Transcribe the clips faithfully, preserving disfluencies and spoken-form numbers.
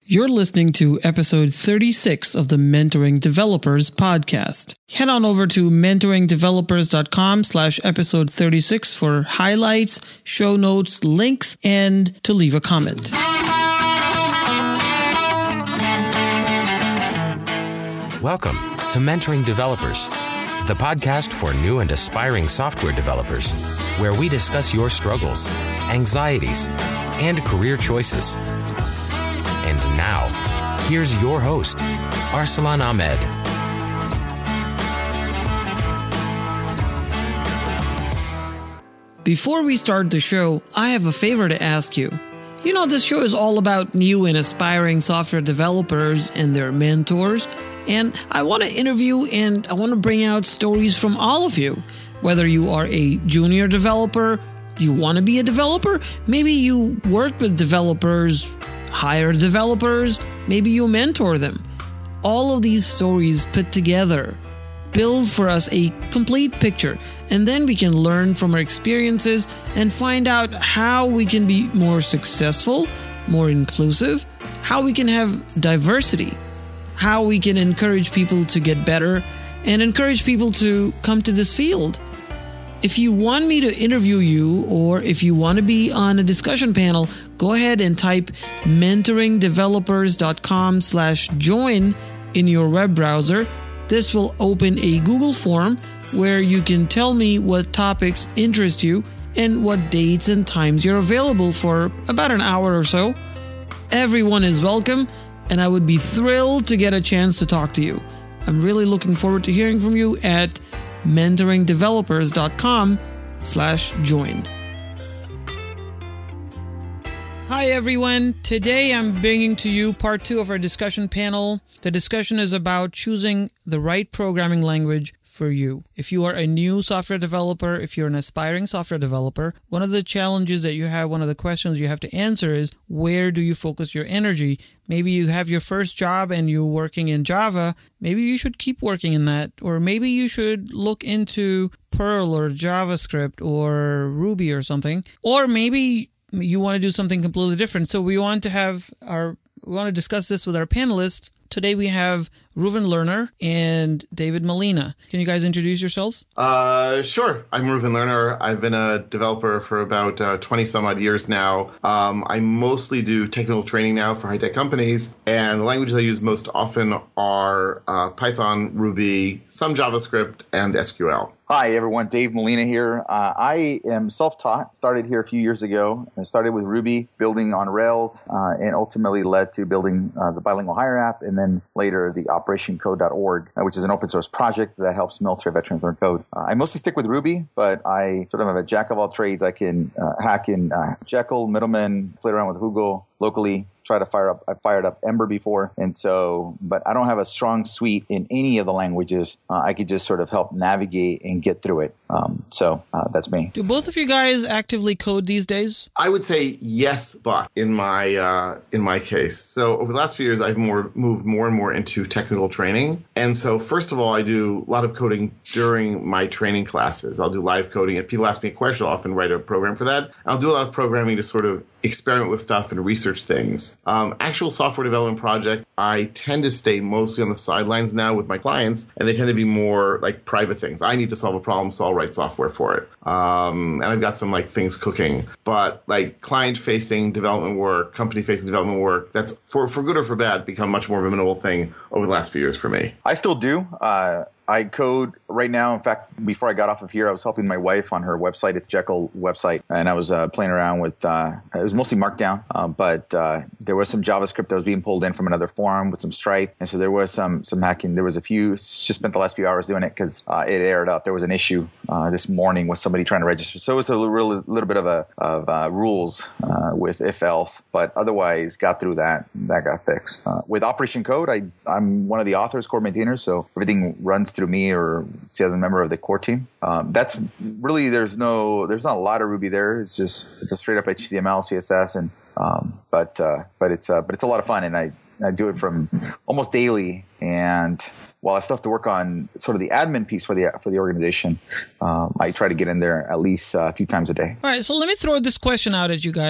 You're listening to episode thirty-six of the Mentoring Developers podcast. Head on over to mentoringdevelopers.com slash episode 36 for highlights, show notes, links, and to leave a comment. Welcome to Mentoring Developers, the podcast for new and aspiring software developers, where we discuss your struggles, anxieties, and career choices. And now, here's your host, Arsalan Ahmed. Before we start the show, I have a favor to ask you. You know, this show is all about new and aspiring software developers and their mentors. And I want to interview and I want to bring out stories from all of you. Whether you are a junior developer, you want to be a developer, maybe you work with developers, hire developers, maybe you mentor them. All of these stories put together build for us a complete picture, and then we can learn from our experiences and find out how we can be more successful, more inclusive, how we can have diversity, how we can encourage people to get better, and encourage people to come to this field. If you want me to interview you, or if you want to be on a discussion panel, go ahead and type mentoringdevelopers.com slash join in your web browser. This will open a Google form where you can tell me what topics interest you and what dates and times you're available for about an hour or so. Everyone is welcome, and I would be thrilled to get a chance to talk to you. I'm really looking forward to hearing from you at mentoringdevelopers.com slash join. Hi everyone. Today I'm bringing to you part two of our discussion panel. The discussion is about choosing the right programming language for you. If you are a new software developer, if you're an aspiring software developer, one of the challenges that you have, one of the questions you have to answer is, where do you focus your energy? Maybe you have your first job and you're working in Java. Maybe you should keep working in that. Or maybe you should look into Perl or JavaScript or Ruby or something. Or maybe you want to do something completely different. So we want to have our, we want to discuss this with our panelists. Today we have Reuven Lerner and David Molina. Can you guys introduce yourselves? Uh, sure. I'm Reuven Lerner. I've been a developer for about uh, twenty some odd years now. Um, I mostly do technical training now for high-tech companies, and the languages I use most often are uh, Python, Ruby, some JavaScript, and S Q L. Hi, everyone. Dave Molina here. Uh, I am self-taught. Started here a few years ago. I started with Ruby, building on Rails, uh, and ultimately led to building uh, the Bilingual Hire app, and then later the operation code dot org, uh, which is an open source project that helps military veterans learn code. Uh, I mostly stick with Ruby, but I sort of have a jack of all trades. I can uh, hack in uh, Jekyll, Middleman, play around with Hugo locally. Try to fire up. I fired up Ember before, and so, but I don't have a strong suite in any of the languages. Uh, I could just sort of help navigate and get through it. Um, so uh, that's me. Do both of you guys actively code these days? I would say yes, but in my uh, in my case. So over the last few years, I've more moved more and more into technical training. And so first of all, I do a lot of coding during my training classes. I'll do live coding. If people ask me a question, I'll often write a program for that. I'll do a lot of programming to sort of experiment with stuff and research things. Um, actual software development project, I tend to stay mostly on the sidelines now with my clients, and they tend to be more like private things. I need to solve a problem, so I'll write software for it. Um, and I've got some like things cooking, but like client-facing development work, company-facing development work, that's for, for good or for bad, become much more of a minimal thing over the last few years for me. I still do. Uh, I code right now. In fact, before I got off of here, I was helping my wife on her website. It's Jekyll website. And I was uh, playing around with, uh, it was mostly Markdown, uh, but uh, there was some JavaScript that was being pulled in from another forum with some Stripe. And so there was some some hacking. There was a few, just spent the last few hours doing it because uh, it aired up. There was an issue uh, this morning with somebody trying to register. So it was a little, little bit of a of uh, rules uh, with if else, but otherwise got through that. That got fixed. Uh, with Operation Code, I, I'm one of the authors, core maintainers, so everything runs through me or the other member of the core team. Um, that's really, there's no, there's not a lot of Ruby there. It's just, it's a straight up H T M L, C S S, and um, but uh, but it's uh, but it's a lot of fun, and I I do it from almost daily. And while I still have to work on sort of the admin piece for the for the organization, um, I try to get in there at least uh, a few times a day. All right, so let me throw this question out at you guys.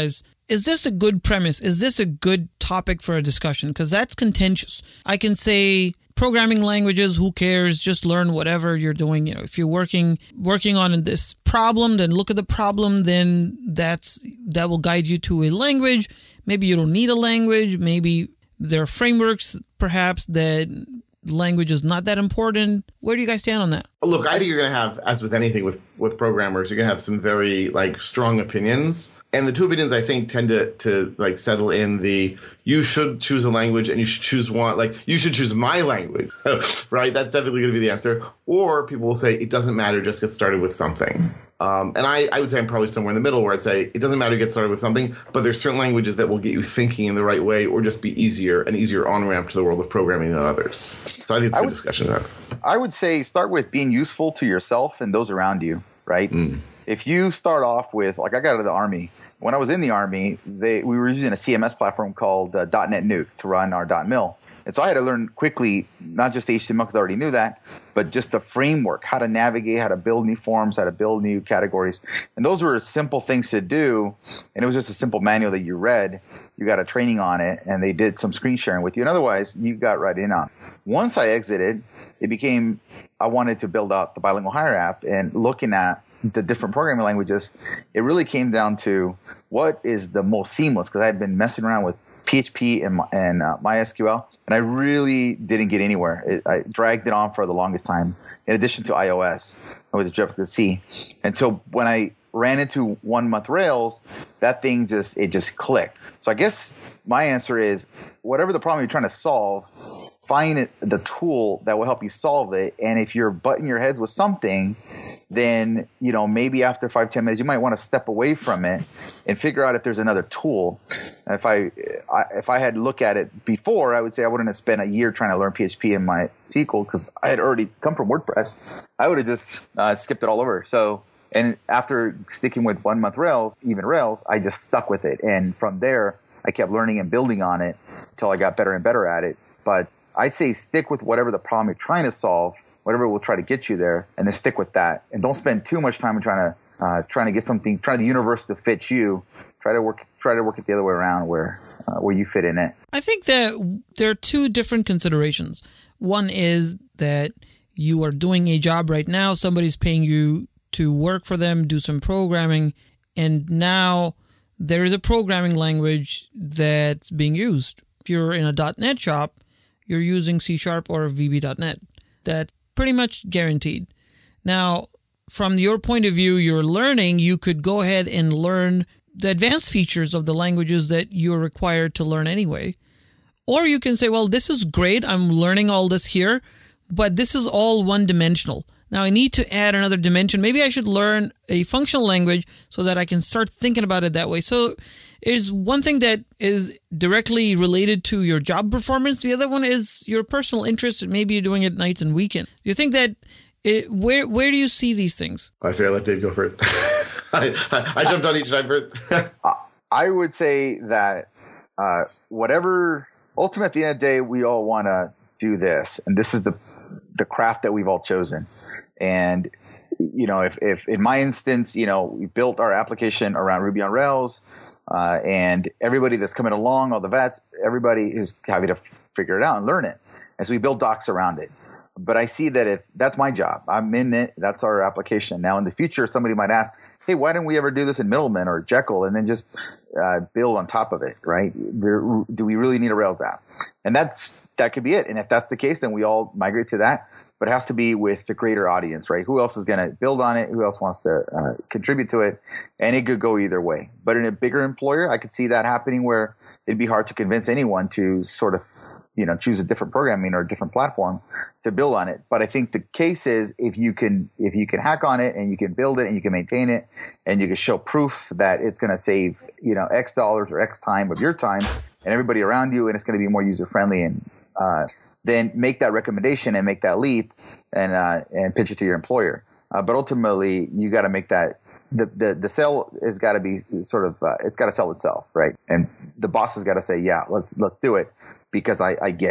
is this a good premise? Is this a good topic for a discussion? Because that's contentious. I can say programming languages, who cares? Just learn whatever you're doing. You know, if you're working working on this problem, then look at the problem. Then that's that will guide you to a language. Maybe you don't need a language. Maybe there are frameworks, perhaps, that language is not that important. Where do you guys stand on that? Look, I think you're going to have, as with anything with, with programmers, you're going to have some very like strong opinions. And the two opinions, I think, tend to, to like settle in the you should choose a language and you should choose one, like you should choose my language, right? That's definitely going to be the answer. Or people will say it doesn't matter, just get started with something. Um, and I, I would say I'm probably somewhere in the middle where I'd say it doesn't matter to get started with something, but there's certain languages that will get you thinking in the right way or just be easier, an easier on-ramp to the world of programming than others. So I think it's a good would, discussion there. I would say start with being useful to yourself and those around you, right? Mm. If you start off with, like I got out of the Army. When I was in the Army, they, we were using a C M S platform called uh, .NET Nuke to run our .mil. And so I had to learn quickly, not just H T M L because I already knew that, but just the framework, how to navigate, how to build new forms, how to build new categories. And those were simple things to do. And it was just a simple manual that you read. You got a training on it, and they did some screen sharing with you. And otherwise, you got right in on it. Once I exited, it became I wanted to build out the Bilingual Hire app, and looking at the different programming languages, it really came down to what is the most seamless, because I had been messing around with P H P and, and uh, MySQL, and I really didn't get anywhere. It, I dragged it on for the longest time, in addition to iOS with Objective-C. And so when I ran into one-month Rails, that thing just it just clicked. So I guess my answer is, whatever the problem you're trying to solve, find it, the tool that will help you solve it. And if you're butting your heads with something, then, you know, maybe after five, ten minutes, you might want to step away from it and figure out if there's another tool. If I, I if I had looked at it before, I would say I wouldn't have spent a year trying to learn P H P in my S Q L because I had already come from WordPress. I would have just uh, skipped it all over. So, and after sticking with one month Rails, even Rails, I just stuck with it. And from there, I kept learning and building on it until I got better and better at it. But I say stick with whatever the problem you're trying to solve, whatever will try to get you there, and then stick with that. And don't spend too much time trying to uh, trying to get something, trying the universe to fit you. Try to work try to work it the other way around, where uh, where you fit in it. I think that there are two different considerations. One is that you are doing a job right now. Somebody's paying you to work for them, do some programming, and now there is a programming language that's being used. If you're in a .NET shop, you're using C Sharp or V B dot net. That's pretty much guaranteed. Now, from your point of view, you're learning, you could go ahead and learn the advanced features of the languages that you're required to learn anyway. Or you can say, well, this is great. I'm learning all this here, but this is all one-dimensional. Now, I need to add another dimension. Maybe I should learn a functional language so that I can start thinking about it that way. So there's one thing that is directly related to your job performance. The other one is your personal interest. Maybe you're doing it nights and weekends. Do you think that it, where where do you see these things? I feel I let Dave go first. I, I, I jumped on each time first. I would say that uh, whatever, ultimately at the end of the day, we all want to do this. And this is the the craft that we've all chosen. And, you know, if, if in my instance, you know, we built our application around Ruby on Rails, uh, and everybody that's coming along, all the vets, everybody is having to figure it out and learn it. And so we build docs around it. But I see that if that's my job, I'm in it, that's our application. Now in the future, somebody might ask, hey, why didn't we ever do this in Middleman or Jekyll and then just uh, build on top of it, right? There, do we really need a Rails app? And that's that could be it. And if that's the case, then we all migrate to that. But it has to be with the greater audience, right? Who else is going to build on it? Who else wants to uh, contribute to it? And it could go either way. But in a bigger employer, I could see that happening where it'd be hard to convince anyone to sort of, you know, choose a different programming or a different platform to build on it. But I think the case is if you can, if you can hack on it and you can build it and you can maintain it and you can show proof that it's going to save, you know, X dollars or X time of your time and everybody around you, and it's going to be more user friendly, and uh, then make that recommendation and make that leap and uh, and pitch it to your employer. Uh, but ultimately, you got to make that. The, the the sell has got to be sort of uh, it's got to sell itself, right? And the boss has got to say, yeah, let's let's do it because I, I get it.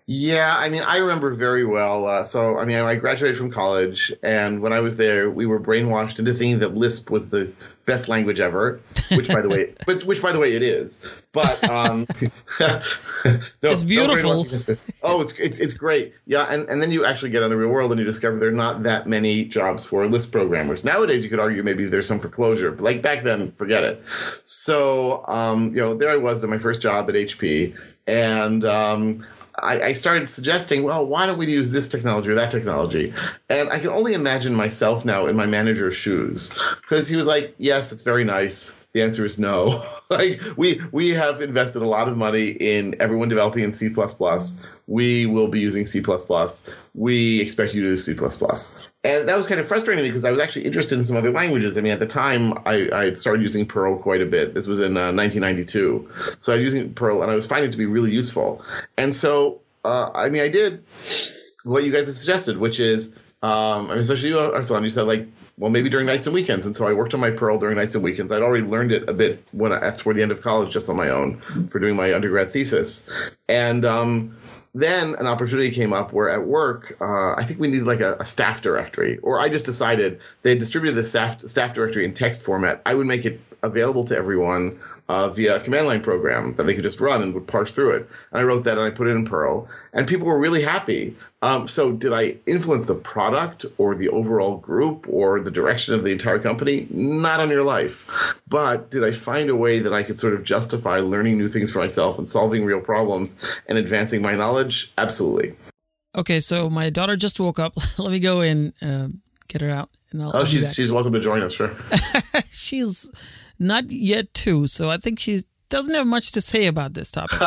Yeah, I mean, I remember very well. Uh, so, I mean, I graduated from college, and when I was there, we were brainwashed into thinking that Lisp was the best language ever. Which, by the way, which, which by the way, it is. But um, no, it's beautiful. No oh, it's, it's it's great. Yeah, and, and then you actually get on the real world and you discover there are not that many jobs for Lisp programmers. Nowadays, you could argue maybe there's some for Clojure, but like back then, forget it. So, um, you know, there I was at my first job at H P, and um, I, I started suggesting, well, why don't we use this technology or that technology? And I can only imagine myself now in my manager's shoes, because he was like, yes, that's very nice. The answer is no. Like we we have invested a lot of money in everyone developing in C plus plus. We will be using C plus plus. We expect you to use C plus plus. And that was kind of frustrating because I was actually interested in some other languages. I mean, at the time, I, I had started using Perl quite a bit. This was in uh, nineteen ninety-two. So I was using Perl, and I was finding it to be really useful. And so, uh, I mean, I did what you guys have suggested, which is, um, I mean, especially you, Arsalan, you said, like, well, maybe during nights and weekends. And so I worked on my Perl during nights and weekends. I'd already learned it a bit when I, toward the end of college, just on my own for doing my undergrad thesis. And um, then an opportunity came up where at work, uh, I think we needed like a, a staff directory. Or I just decided they distributed the staff, staff directory in text format. I would make it available to everyone uh, via a command line program that they could just run and would parse through it. And I wrote that and I put it in Perl. And people were really happy. Um, so did I influence the product or the overall group or the direction of the entire company? Not on your life. But did I find a way that I could sort of justify learning new things for myself and solving real problems and advancing my knowledge? Absolutely. Okay, so my daughter just woke up. Let me go and uh, get her out. And I'll, oh, I'll she's she's welcome to join us, sure. She's not yet two, so I think she doesn't have much to say about this topic.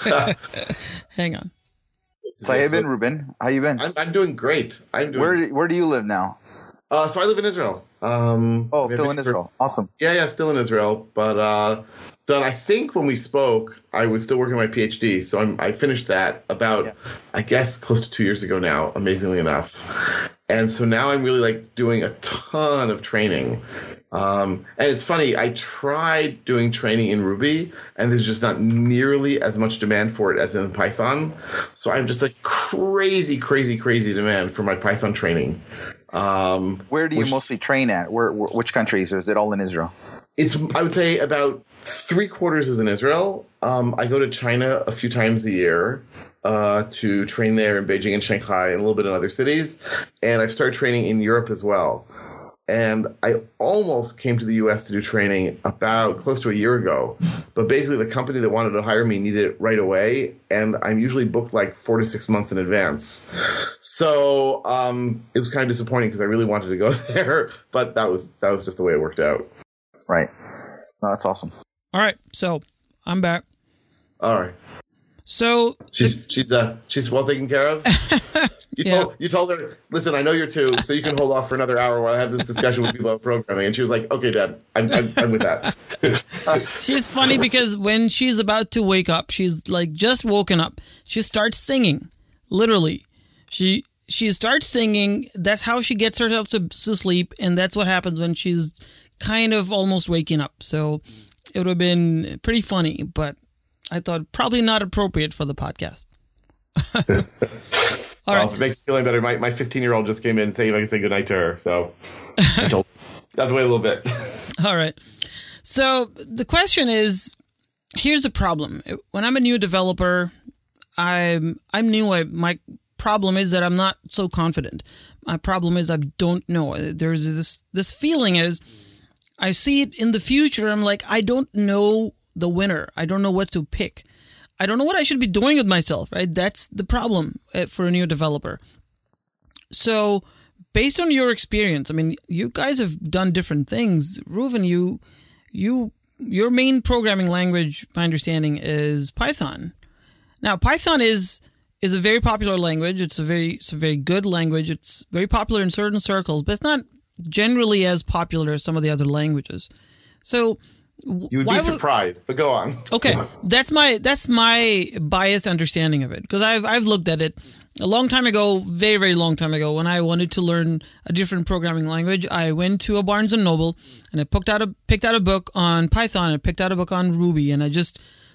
Hang on. So how you been, Ruben? How you been? I'm, I'm doing great. I'm doing. Where Where do you live now? Uh, so I live in Israel. Um, oh, still in Israel. For, awesome. Yeah, yeah, still in Israel. But uh, done. I think when we spoke, I was still working on my PhD. So I'm, I finished that about, yeah. I guess, close to two years ago now. Amazingly enough. And so now I'm really like doing a ton of training. Um, and it's funny, I tried doing training in Ruby, and there's just not nearly as much demand for it as in Python. So I have just like crazy, crazy, crazy demand for my Python training. Um, Where do you which, mostly train at? Where, where, which countries? Or is it all in Israel? It's, I would say, about three quarters is in Israel. Um, I go to China a few times a year. Uh, to train there in Beijing and Shanghai and a little bit in other cities. And I've started training in Europe as well. And I almost came to the U S to do training about close to a year ago. But basically the company that wanted to hire me needed it right away. And I'm usually booked like four to six months in advance. So um, it was kind of disappointing because I really wanted to go there. But that was that was just the way it worked out. Right. No, that's awesome. All right. So I'm back. All right. So she's the, she's uh she's well taken care of. You yeah. told you told her, listen, I know you're two, so you can hold off for another hour while I have this discussion with people about programming. And she was like, okay, Dad, I'm I'm, I'm with that. She's funny because when she's about to wake up, she's like just woken up. She starts singing, literally. She she starts singing. That's how she gets herself to, to sleep, and that's what happens when she's kind of almost waking up. So it would have been pretty funny, but I thought probably not appropriate for the podcast. All well, right. If it makes me feel better. My my fifteen-year-old just came in saying if I can say goodnight to her. So I told I have to wait a little bit. All right. So the question is, here's the problem. When I'm a new developer, I'm I'm new. I, my problem is that I'm not so confident. My problem is I don't know. There's this this feeling is I see it in the future. I'm like, I don't know the winner. I don't know what to pick. I don't know what I should be doing with myself, right? That's the problem for a new developer. So based on your experience, I mean, you guys have done different things. Reuven, you, you, your main programming language, my understanding, is Python. Now, Python is is a very popular language. It's a very it's a very good language. It's very popular in certain circles, but it's not generally as popular as some of the other languages. So you would be surprised, would, but go on. Okay, that's my that's my biased understanding of it, because I've I've looked at it a long time ago, very very long time ago, when I wanted to learn a different programming language. I went to a Barnes and Noble and I picked out a picked out a book on Python. I picked out a book on Ruby, and I just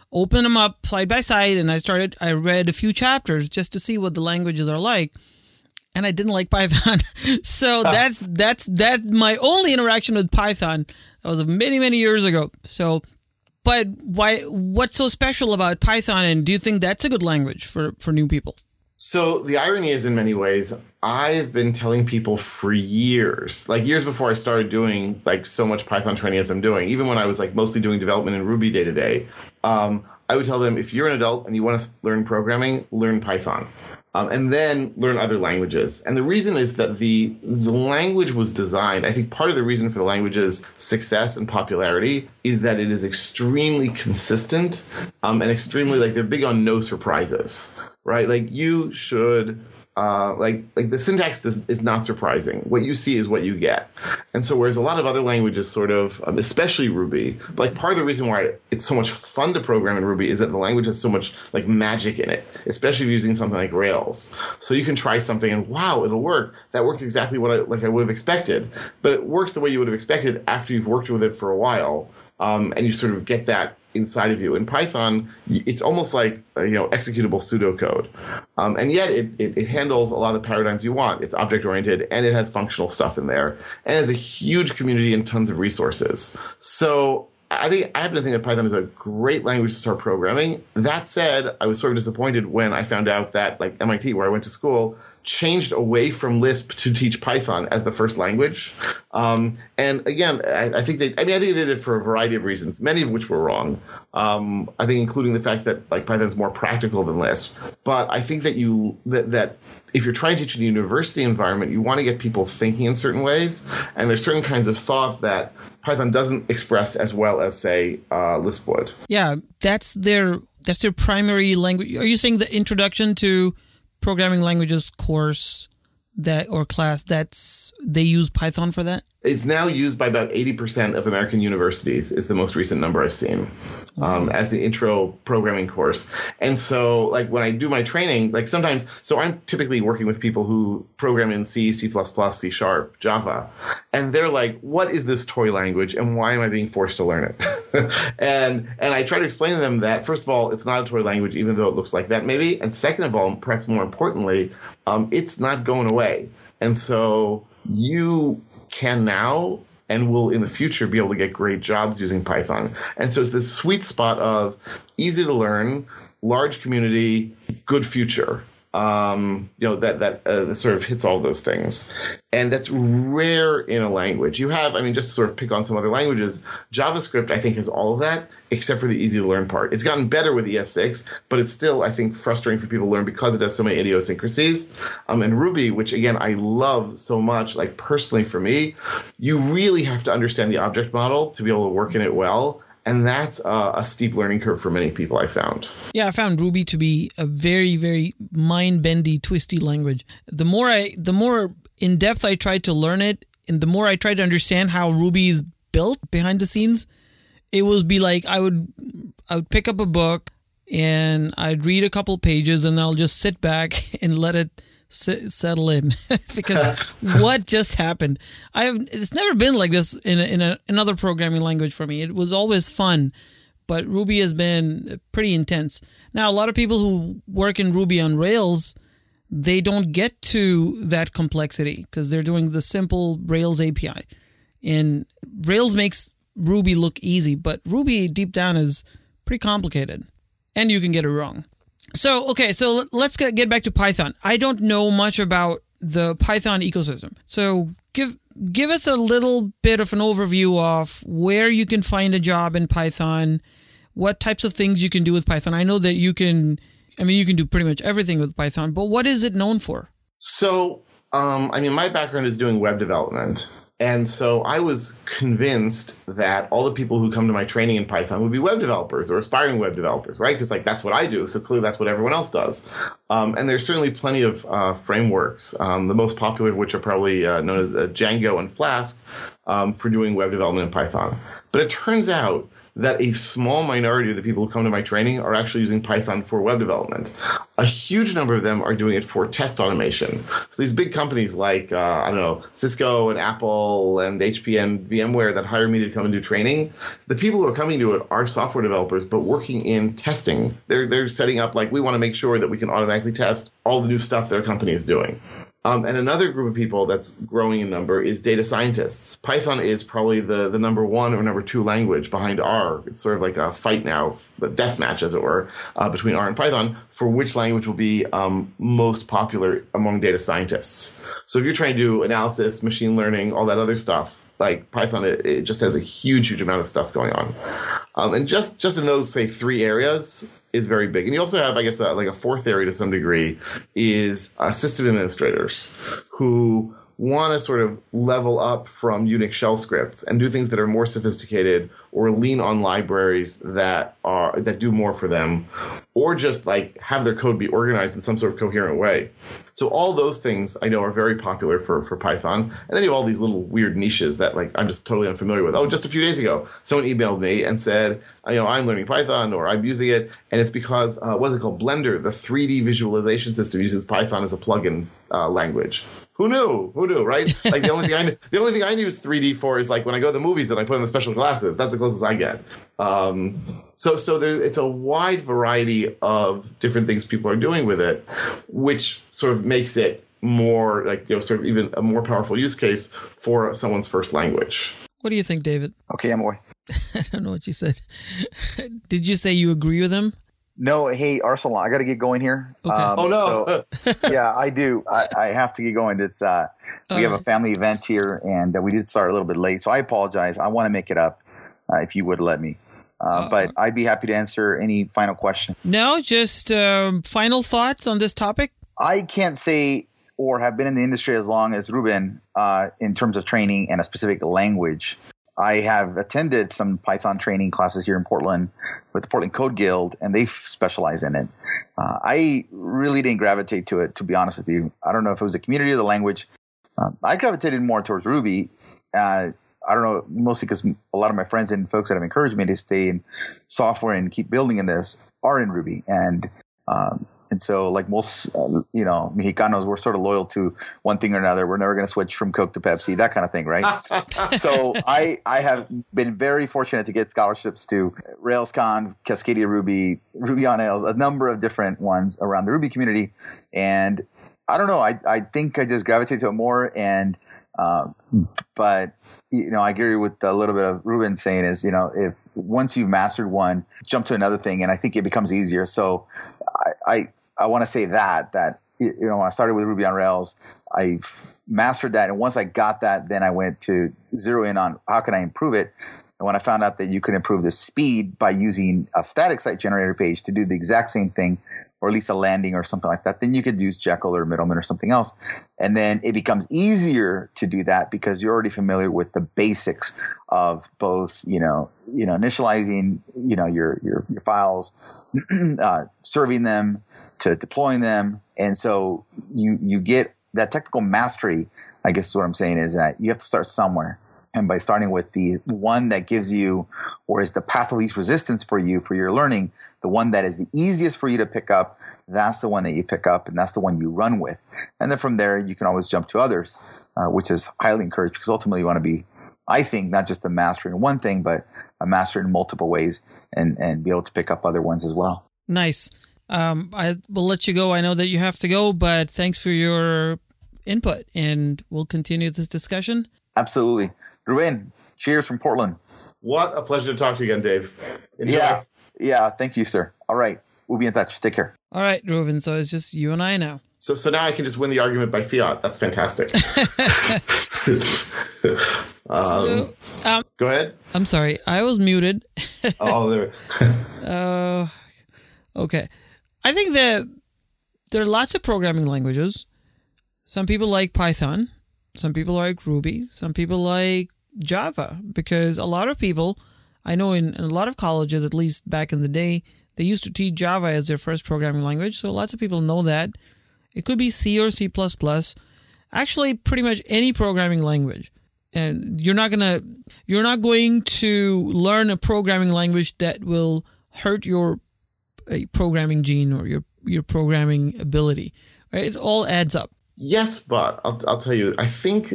opened them up side by side, and I started, I read a few chapters just to see what the languages are like. And I didn't like Python. so Ah. that's, that's, that's my only interaction with Python. That was many, many years ago. So, but why, what's so special about Python? And do you think that's a good language for, for new people? So the irony is, in many ways, I've been telling people for years, like years before I started doing like so much Python training as I'm doing, even when I was like mostly doing development in Ruby day to day, um, I would tell them, if you're an adult and you want to learn programming, learn Python. Um, and then learn other languages. And the reason is that the the language was designed, I think part of the reason for the language's success and popularity is that it is extremely consistent um, and extremely, like, they're big on no surprises, right? Like, you should... Uh, like like the syntax is, is not surprising. What you see is what you get. And so whereas a lot of other languages sort of, um, especially Ruby, like part of the reason why it's so much fun to program in Ruby is that the language has so much like magic in it, especially if you're using something like Rails. So you can try something and wow, it'll work. That worked exactly what I, like I would have expected. But it works the way you would have expected after you've worked with it for a while. Um, and you sort of get that inside of you. In Python, it's almost like uh, you know executable pseudocode, um, and yet it, it, it handles a lot of the paradigms you want. It's object oriented and it has functional stuff in there, and it has a huge community and tons of resources. So I think I happen to think that Python is a great language to start programming. That said, I was sort of disappointed when I found out that like M I T, where I went to school, changed away from Lisp to teach Python as the first language. Um, and again, I, I think they, I mean, I think they did it for a variety of reasons, many of which were wrong. Um, I think including the fact that like Python is more practical than Lisp. But I think that you, that, that if you're trying to teach in a university environment, you want to get people thinking in certain ways. And there's certain kinds of thought that Python doesn't express as well as, say, uh, Lisp would. Yeah, that's their that's their primary language. Are you saying the introduction to programming languages course that or class that's they use Python for that? It's now used by about eighty percent of American universities is the most recent number I've seen um, as the intro programming course. And so like when I do my training, like sometimes, so I'm typically working with people who program in C, C++, C Sharp, Java. And they're like, what is this toy language and why am I being forced to learn it? and and I try to explain to them that, first of all, it's not a toy language, even though it looks like that maybe. And second of all, perhaps more importantly, um, it's not going away. And so you can now and will in the future be able to get great jobs using Python. And so it's this sweet spot of easy to learn, large community, good future. Um, you know, that, that uh, sort of hits all those things. And that's rare in a language. You have, I mean, just to sort of pick on some other languages, JavaScript, I think, has all of that, except for the easy to learn part. It's gotten better with E S six, but it's still, I think, frustrating for people to learn because it has so many idiosyncrasies. Um, and Ruby, which, again, I love so much, like personally for me, you really have to understand the object model to be able to work in it well. And that's uh, a steep learning curve for many people, I found. Yeah, I found Ruby to be a very, very mind-bendy, twisty language. The more I, the more in depth I tried to learn it, and the more I tried to understand how Ruby is built behind the scenes, it would be like I would, I would pick up a book and I'd read a couple pages, and I'll just sit back and let it s- settle in because what just happened? I have it's never been like this in a, in a, another programming language for me. It was always fun, but Ruby has been pretty intense. Now, a lot of people who work in Ruby on Rails, they don't get to that complexity because they're doing the simple Rails A P I, and Rails makes Ruby look easy, but Ruby deep down is pretty complicated, and you can get it wrong. So, okay, so let's get, get back to Python. I don't know much about the Python ecosystem. So give give us a little bit of an overview of where you can find a job in Python, what types of things you can do with Python. I know that you can, I mean, you can do pretty much everything with Python, but what is it known for? So, um, I mean, my background is doing web development. And so I was convinced that all the people who come to my training in Python would be web developers or aspiring web developers, right? Because like that's what I do. So clearly that's what everyone else does. Um, and there's certainly plenty of uh, frameworks, um, the most popular of which are probably uh, known as uh, Django and Flask um, for doing web development in Python. But it turns out that a small minority of the people who come to my training are actually using Python for web development. A huge number of them are doing it for test automation. So these big companies like, uh, I don't know, Cisco and Apple and H P and VMware that hire me to come and do training, the people who are coming to it are software developers, but working in testing. They're, they're setting up, like, we want to make sure that we can automatically test all the new stuff their company is doing. Um, and another group of people that's growing in number is data scientists. Python is probably the, the number one or number two language behind R. It's sort of like a fight now, the death match, as it were, uh, between R and Python for which language will be um, most popular among data scientists. So if you're trying to do analysis, machine learning, all that other stuff, like Python, it, it just has a huge, huge amount of stuff going on. Um, and just, just in those, say, three areas is very big. And you also have, I guess, uh, like a fourth area to some degree is uh, system administrators who want to sort of level up from Unix shell scripts and do things that are more sophisticated or lean on libraries that are that do more for them, or just like have their code be organized in some sort of coherent way. So all those things I know are very popular for, for Python. And then you have all these little weird niches that like I'm just totally unfamiliar with. Oh, just a few days ago, someone emailed me and said, you know, I'm learning Python or I'm using it. And it's because, uh, what is it called? Blender, the three D visualization system, uses Python as a plugin uh, language. Who knew? Who knew, right? Like the only thing I knew, the only thing I use three D for is like when I go to the movies and I put on the special glasses. That's the closest I get. Um, so so there, it's a wide variety of different things people are doing with it, which sort of makes it more like, you know, sort of even a more powerful use case for someone's first language. What do you think, David? Okay, I'm away. I don't know what you said. Did you say you agree with him? No, hey, Arsalan, I got to get going here. Okay. Um, oh, no. So, yeah, I do. I, I have to get going. It's uh, we All have right. a family event here, and uh, we did start a little bit late. So I apologize. I want to make it up uh, if you would let me. Uh, Uh, but I'd be happy to answer any final question. No, just um, final thoughts on this topic? I can't say or have been in the industry as long as Ruben uh, in terms of training and a specific language. I have attended some Python training classes here in Portland with the Portland Code Guild, and they f- specialize in it. Uh, I really didn't gravitate to it, to be honest with you. I don't know if it was the community or the language. Uh, I gravitated more towards Ruby. Uh, I don't know, mostly because a lot of my friends and folks that have encouraged me to stay in software and keep building in this are in Ruby. And um, and so like most, uh, you know, Mexicanos, we're sort of loyal to one thing or another. We're never going to switch from Coke to Pepsi, that kind of thing, right? So I, I have been very fortunate to get scholarships to RailsCon, Cascadia Ruby, Ruby on Rails, a number of different ones around the Ruby community. And I don't know, I, I think I just gravitate to it more. And uh, but, you know, I agree with a little bit of Ruben saying is, you know, if once you've mastered one, jump to another thing, and I think it becomes easier. So I, I, I want to say that, that, you know, when I started with Ruby on Rails, I mastered that. And once I got that, then I went to zero in on how can I improve it. And when I found out that you could improve the speed by using a static site generator page to do the exact same thing, or at least a landing or something like that, then you could use Jekyll or Middleman or something else. And then it becomes easier to do that because you're already familiar with the basics of both, you know, you know, initializing, you know, your, your, your files, uh, serving them, to deploying them. And so you, you get that technical mastery. I guess what I'm saying is that you have to start somewhere. And by starting with the one that gives you, or is the path of least resistance for you for your learning, the one that is the easiest for you to pick up, that's the one that you pick up, and that's the one you run with. And then from there, you can always jump to others, uh, which is highly encouraged because ultimately you want to be, I think, not just a master in one thing, but a master in multiple ways, and, and be able to pick up other ones as well. Nice. Um, I will let you go. I know that you have to go, but thanks for your input, and we'll continue this discussion. Absolutely. Ruben, cheers from Portland. What a pleasure to talk to you again, Dave. Enjoy. Yeah. Yeah. Thank you, sir. All right. We'll be in touch. Take care. All right, Ruben. So it's just you and I now. So so now I can just win the argument by fiat. That's fantastic. um, So, um, go ahead. I'm sorry. I was muted. Oh, there. uh, okay. I think that there are lots of programming languages. Some people like Python. Some people like Ruby. Some people like Java, because a lot of people, I know in, in a lot of colleges, at least back in the day, they used to teach Java as their first programming language. So lots of people know that. It could be C or C plus plus. Actually, pretty much any programming language. And you're not gonna, you're not going to learn a programming language that will hurt your uh, programming gene or your your programming ability. Right? It all adds up. Yes, but I'll I'll tell you, I think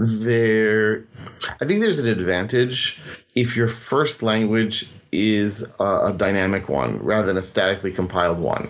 there, I think there's an advantage if your first language is a, a dynamic one rather than a statically compiled one.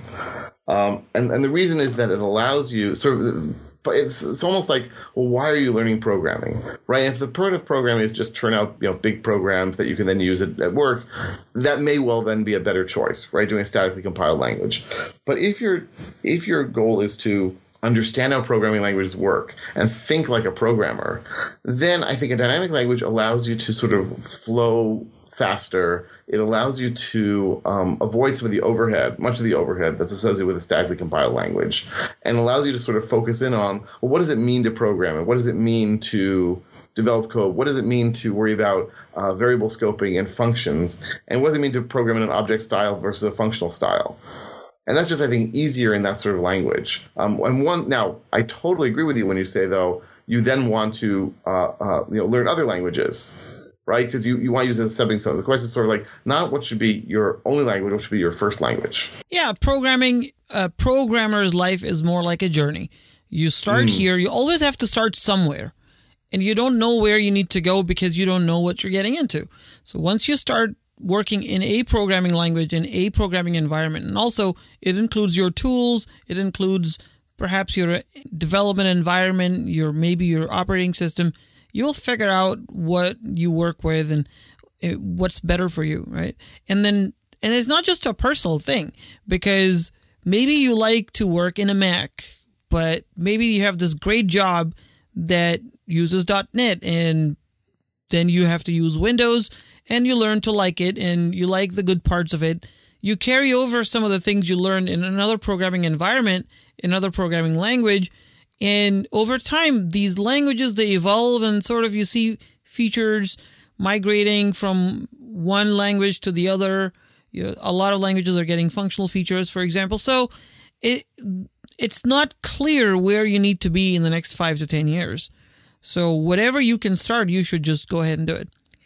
Um, and and the reason is that it allows you sort of. But it's it's almost like, well, why are you learning programming, right? And if the point of programming is just turn out, you know, big programs that you can then use at, at work, that may well then be a better choice, right? Doing a statically compiled language. But if your if your goal is to understand how programming languages work and think like a programmer, then I think a dynamic language allows you to sort of flow faster. It allows you to um, avoid some of the overhead, much of the overhead that's associated with a statically compiled language, and allows you to sort of focus in on, well, what does it mean to program and what does it mean to develop code? What does it mean to worry about uh, variable scoping and functions? And what does it mean to program in an object style versus a functional style? And that's just, I think, easier in that sort of language. Um, and one, now, I totally agree with you when you say, though, you then want to uh, uh, you know, learn other languages. Right? Because you, you want to use it as a stepping stone. The question is sort of like not what should be your only language, what should be your first language. Yeah, programming, a programmer's life is more like a journey. You start mm. here, you always have to start somewhere. And you don't know where you need to go because you don't know what you're getting into. So once you start working in a programming language, in a programming environment, and also it includes your tools, it includes perhaps your development environment, your maybe your operating system, you'll figure out what you work with and what's better for you, right? And then, and it's not just a personal thing, because maybe you like to work in a Mac, but maybe you have this great job that uses .NET, and then you have to use Windows, and you learn to like it, and you like the good parts of it. You carry over some of the things you learned in another programming environment, another programming language, and over time, these languages, they evolve, and sort of you see features migrating from one language to the other. You know, a lot of languages are getting functional features, for example. So it it's not clear where you need to be in the next five to ten years. So whatever you can start, you should just go ahead and do it.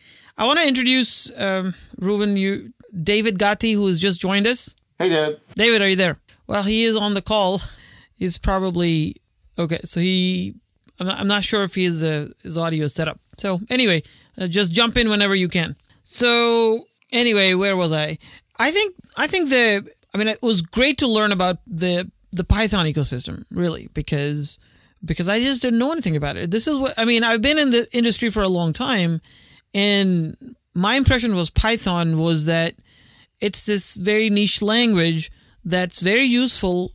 I want to introduce, um, Ruben, you, David Gatti, who has just joined us. Hey, Dad. David, are you there? Well, he is on the call. He's probably... Okay, so he, I'm not, I'm not sure if he is, uh, his audio is set up. So anyway, uh, just jump in whenever you can. So anyway, where was I? I think, I think the, I mean, it was great to learn about the, the Python ecosystem, really, because, because I just didn't know anything about it. This is what, I mean, I've been in the industry for a long time, and my impression was Python was that it's this very niche language that's very useful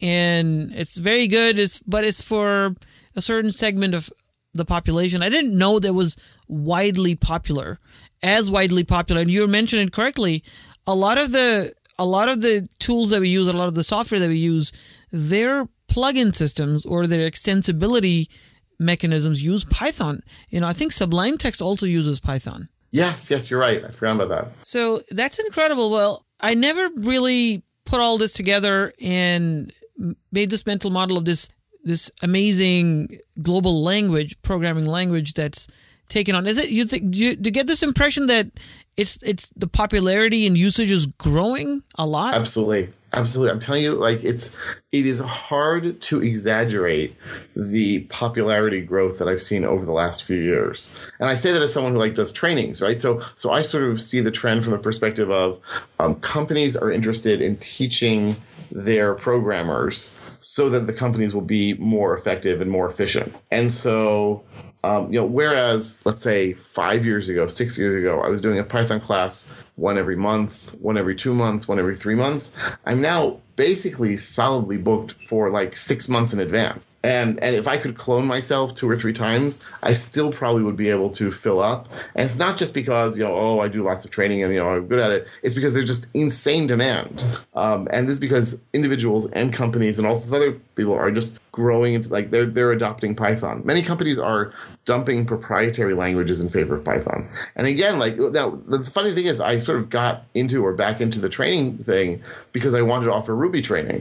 and it's very good, it's, but it's for a certain segment of the population. I didn't know that was widely popular, as widely popular. And you mentioned it correctly. A lot of the a lot of the tools that we use, a lot of the software that we use, their plugin systems or their extensibility mechanisms use Python. You know, I think Sublime Text also uses Python. Yes, yes, you're right. I forgot about that. So that's incredible. Well, I never really put all this together and made this mental model of this this amazing global language, programming language that's taken on. Is it you think do you, do you get this impression that it's it's the popularity and usage is growing a lot? Absolutely. Absolutely. I'm telling you, like it's it is hard to exaggerate the popularity growth that I've seen over the last few years. And I say that as someone who like does trainings, right? So so I sort of see the trend from the perspective of um, companies are interested in teaching their programmers so that the companies will be more effective and more efficient. And so, um, you know, whereas let's say five years ago, six years ago, I was doing a Python class one every month, one every two months, one every three months, I'm now basically solidly booked for like six months in advance. And and if I could clone myself two or three times, I still probably would be able to fill up. And it's not just because, you know, oh, I do lots of training and, you know, I'm good at it. It's because there's just insane demand. Um, and this is because individuals and companies and also other people are just growing into, like, they're, they're adopting Python. Many companies are dumping proprietary languages in favor of Python. And again, like, now, the funny thing is I sort of got into or back into the training thing because I wanted to offer Ruby training.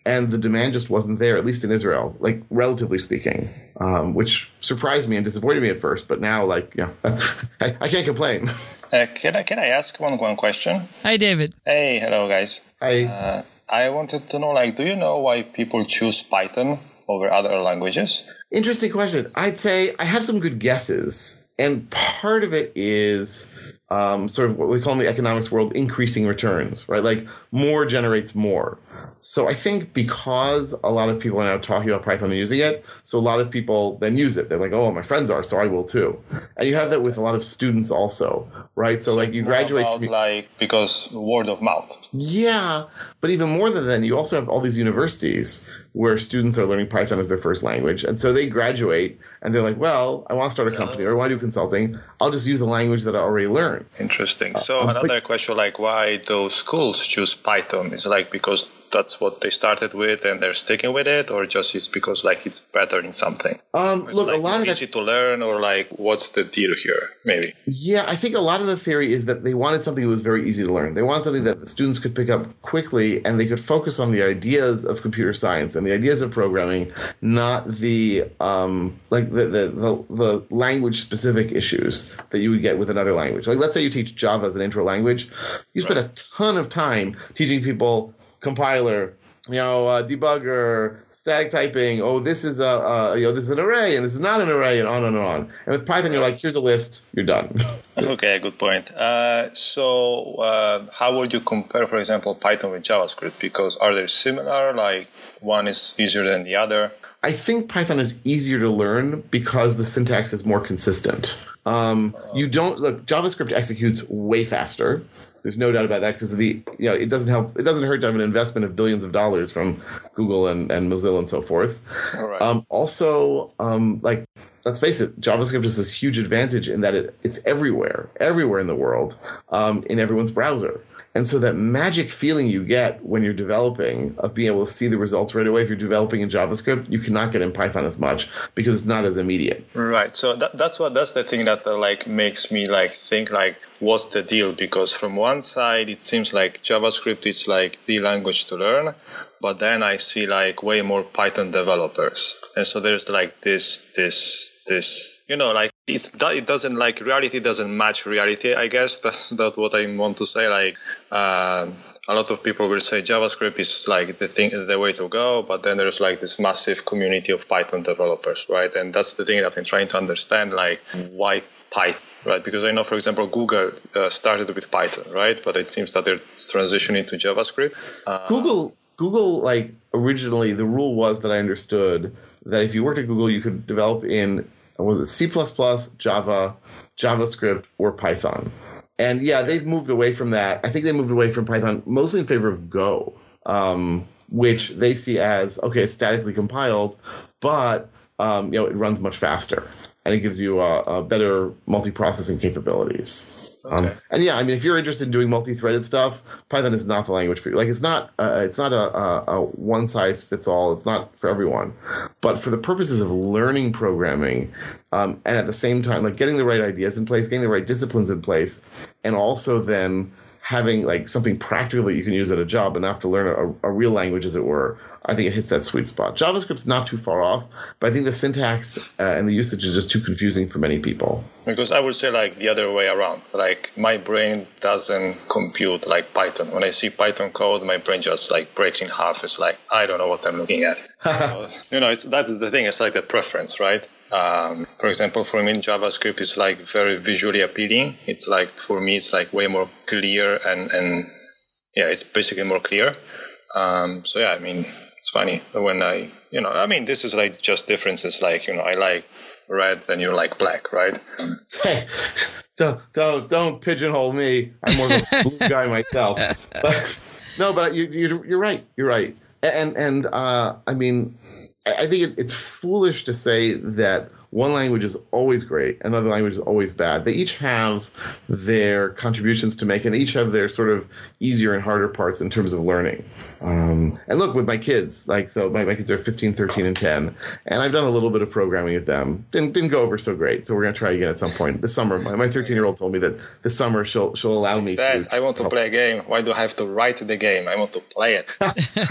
and the demand just wasn't there, at least in Israel, like relatively speaking, um, which surprised me and disappointed me at first. But now, like, yeah, I, I can't complain. Uh, can I can I ask one one question? Hi, David. Hey, hello, guys. Hi. Uh, I wanted to know, like, do you know why people choose Python over other languages? Interesting question. I'd say I have some good guesses. And part of it is um, sort of what we call in the economics world increasing returns, right? Like more generates more. So I think because a lot of people are now talking about Python and using it, so a lot of people then use it. They're like, oh, my friends are, so I will too. And you have that with a lot of students also, right? So, so like you graduate about from like because word of mouth. Yeah, but even more than that, you also have all these universities where students are learning Python as their first language. And so they graduate and they're like, well, I want to start a company or I want to do consulting. I'll just use the language that I already learned. Interesting. So uh, another but, question, like why those schools choose Python is like because that's what they started with and they're sticking with it, or just it's because like it's better in something? Um, look, like a lot of easy that, to learn, or like what's the deal here? Maybe. Yeah, I think a lot of the theory is that they wanted something that was very easy to learn. They wanted something that the students could pick up quickly and they could focus on the ideas of computer science and the ideas of programming, not the um, like the the, the, the language specific issues that you would get with another language. Like let's say you teach Java as an intro language, you spend right. a ton of time teaching people compiler, you know, uh, debugger, static typing. Oh, this is a, uh, you know, this is an array, and this is not an array, and on and on. And with Python, you're like, here's a list, you're done. Okay, good point. Uh, so, uh, how would you compare, for example, Python with JavaScript? Because are they similar? Like, one is easier than the other? I think Python is easier to learn because the syntax is more consistent. Um, you don't look. JavaScript executes way faster. There's no doubt about that because the you know it doesn't help. It doesn't hurt to have an investment of billions of dollars from Google and, and Mozilla and so forth. All right. Um, also, um, like let's face it, JavaScript has this huge advantage in that it, it's everywhere, everywhere in the world, um, in everyone's browser. And so that magic feeling you get when you're developing of being able to see the results right away, if you're developing in JavaScript, you cannot get in Python as much because it's not as immediate. Right. So that, that's what that's the thing that uh, like makes me like think like what's the deal? Because from one side it seems like JavaScript is like the language to learn, but then I see like way more Python developers, and so there's like this this this you know like it's it doesn't like reality doesn't match reality. I guess that's that's what I want to say. Like uh, a lot of people will say JavaScript is like the thing, the way to go, but then there's like this massive community of Python developers, right? And that's the thing that I'm trying to understand, like why Python, right? Because I know, for example, Google uh, started with Python, right? But it seems that they're transitioning to JavaScript. Uh, Google, Google, like originally, the rule was that I understood that if you worked at Google, you could develop in was it C plus plus, Java, JavaScript, or Python. And yeah, they've moved away from that. I think they moved away from Python mostly in favor of Go, um, which they see as, okay, it's statically compiled, but um, you know, it runs much faster. And it gives you uh, uh, better multiprocessing capabilities. Okay. Um, and yeah, I mean, if you're interested in doing multi-threaded stuff, Python is not the language for you. Like, it's not, uh, it's not a, a, a one size fits all. It's not for everyone. But for the purposes of learning programming, um, and at the same time, like getting the right ideas in place, getting the right disciplines in place, and also then having like something practical that you can use at a job enough to learn a, a real language, as it were, I think it hits that sweet spot. JavaScript's not too far off, but I think the syntax uh, and the usage is just too confusing for many people. Because I would say like the other way around. Like my brain doesn't compute like Python. When I see Python code, my brain just like breaks in half. It's like, I don't know what I'm looking at. So, you know, it's that's the thing. It's like the preference, right? Um, for example, for me, JavaScript is like very visually appealing. It's like, for me, it's like way more clear and, and yeah, it's basically more clear. Um, so yeah, I mean, it's funny when I, you know, I mean, this is like just differences. Like, you know, I like red, then you like black, right? Hey, don't, don't, don't pigeonhole me. I'm more of a blue guy myself. But, no, but you, you're, you're right. You're right. And, and, uh, I mean, I think it, it's foolish to say that one language is always great, another language is always bad. They each have their contributions to make, and they each have their sort of easier and harder parts in terms of learning. Um, and look, with my kids, like, so my, my kids are fifteen, thirteen, and ten, and I've done a little bit of programming with them. Didn't, didn't go over so great, so we're going to try again at some point this summer. My, my thirteen-year-old told me that this summer she'll she'll allow me Dad, to. I want to play a game. Why do I have to write the game? I want to play it.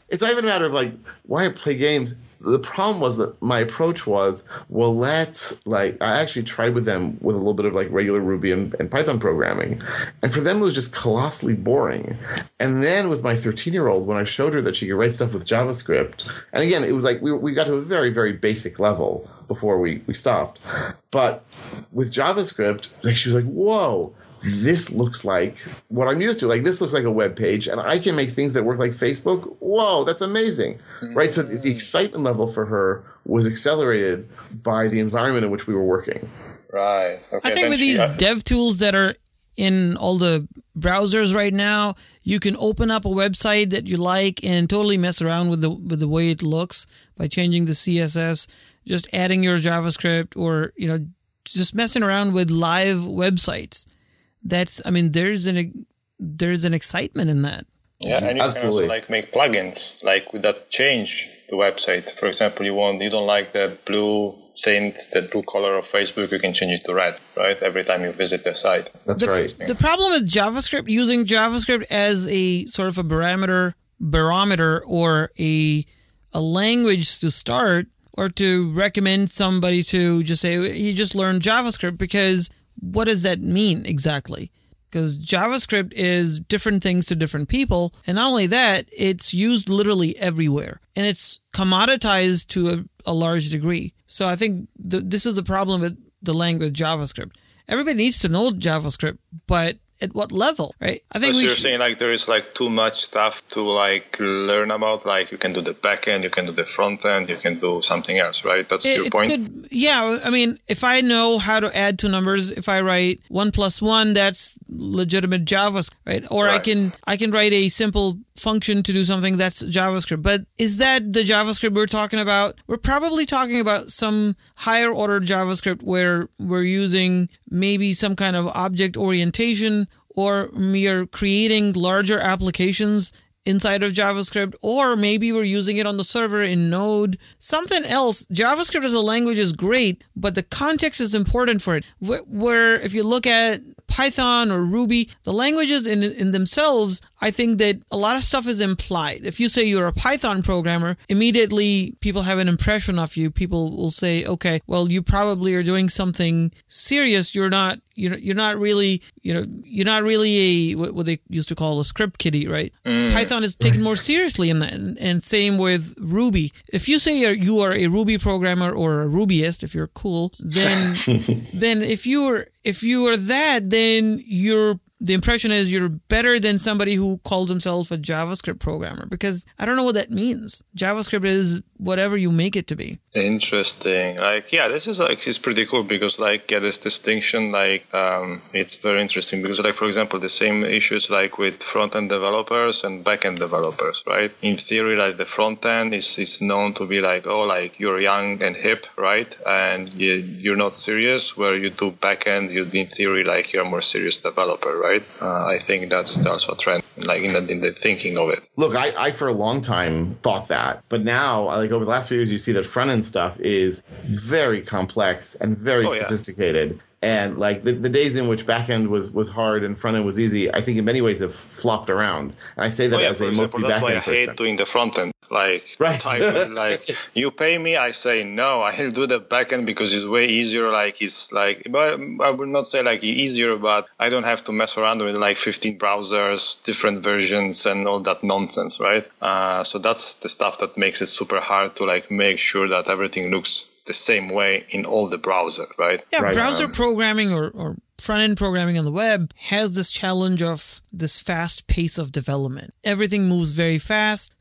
it's not even a matter of like, why play games? The problem was that my approach was, well, let's like, I actually tried with them with a little bit of like regular Ruby and, and Python programming. And for them, it was just colossally boring. And then with my thirteen year old, when I showed her that she could write stuff with JavaScript, and again, it was like, we, we got to a very, very basic level before we, we stopped. But with JavaScript, like she was like, whoa, this looks like what I'm used to. Like, this looks like a web page, and I can make things that work like Facebook. Whoa, that's amazing. Mm-hmm. Right? So the excitement level for her was accelerated by the environment in which we were working. Right. Okay, I think with these yeah. dev tools that are in all the browsers right now, you can open up a website that you like and totally mess around with the with the way it looks by changing the C S S, just adding your JavaScript, or, you know, just messing around with live websites. That's, I mean, there's an there's an excitement in that. Yeah, and you Absolutely. can also like make plugins like with that change the website. For example, you want you don't like the blue tint, the blue color of Facebook, you can change it to red, right? Every time you visit the site. That's the, right. The problem with JavaScript, using JavaScript as a sort of a barometer, barometer, or a a language to start, or to recommend somebody to just say you just learn JavaScript, because what does that mean exactly? Because JavaScript is different things to different people. And not only that, it's used literally everywhere. And it's commoditized to a, a large degree. So I think th- this is the problem with the language JavaScript. Everybody needs to know JavaScript, but at what level, right? I think so we you're sh- saying like there is like too much stuff to like learn about. Like you can do the back end, you can do the front end, you can do something else, right? That's It- your it point. could- yeah, I mean, if I know how to add two numbers, if I write one plus one, that's legitimate JavaScript, right? Or I Right. can I can write a simple function to do something, that's JavaScript. But is that the JavaScript we're talking about? We're probably talking about some higher order JavaScript where we're using maybe some kind of object orientation, or we are creating larger applications inside of JavaScript, or maybe we're using it on the server in Node, something else. JavaScript as a language is great, but the context is important for it. Where, where if you look at Python or Ruby, the languages in in themselves, I think that a lot of stuff is implied. If you say you're a Python programmer, immediately people have an impression of you. People will say, okay, well, you probably are doing something serious. You're not, you're, you're not really, you know, you're not really a, what they used to call a script kiddie, right? Mm. Python is taken more seriously in that. And, and same with Ruby. If you say you're, you are a Ruby programmer or a Rubyist, if you're cool, then, then if you're, if you are that, then you're, the impression is you're better than somebody who called himself a JavaScript programmer, because I don't know what that means. JavaScript is whatever you make it to be. Interesting. Like, yeah, this is like, it's pretty cool because like, yeah, this distinction, like, um, it's very interesting because like, for example, the same issues like with front-end developers and back-end developers, right? In theory, like the front-end is, is known to be like, oh, like you're young and hip, right? And you, you're not serious, where you do back-end, you, in theory, like you're a more serious developer, right? Right, uh, I think that's that's a trend, like in the, in the thinking of it. Look, I, I for a long time thought that, but now, like over the last few years, you see that front end stuff is very complex and very oh, yeah. sophisticated. And like the, the days in which back end was, was hard and front end was easy, I think in many ways have flopped around. And I say that oh, yeah, as for a example, mostly that's back why end I person. hate doing the front end. Like, right. type, like you pay me, I say no. I'll do the back end because it's way easier. Like it's like, but I would not say like easier, but I don't have to mess around with like fifteen browsers, different versions, and all that nonsense, right? Uh, so that's the stuff that makes it super hard to like make sure that everything looks the same way in all the browsers, right? Yeah, right. browser Um, programming or, or front-end programming on the web has this challenge of this fast pace of development. Everything moves very fast,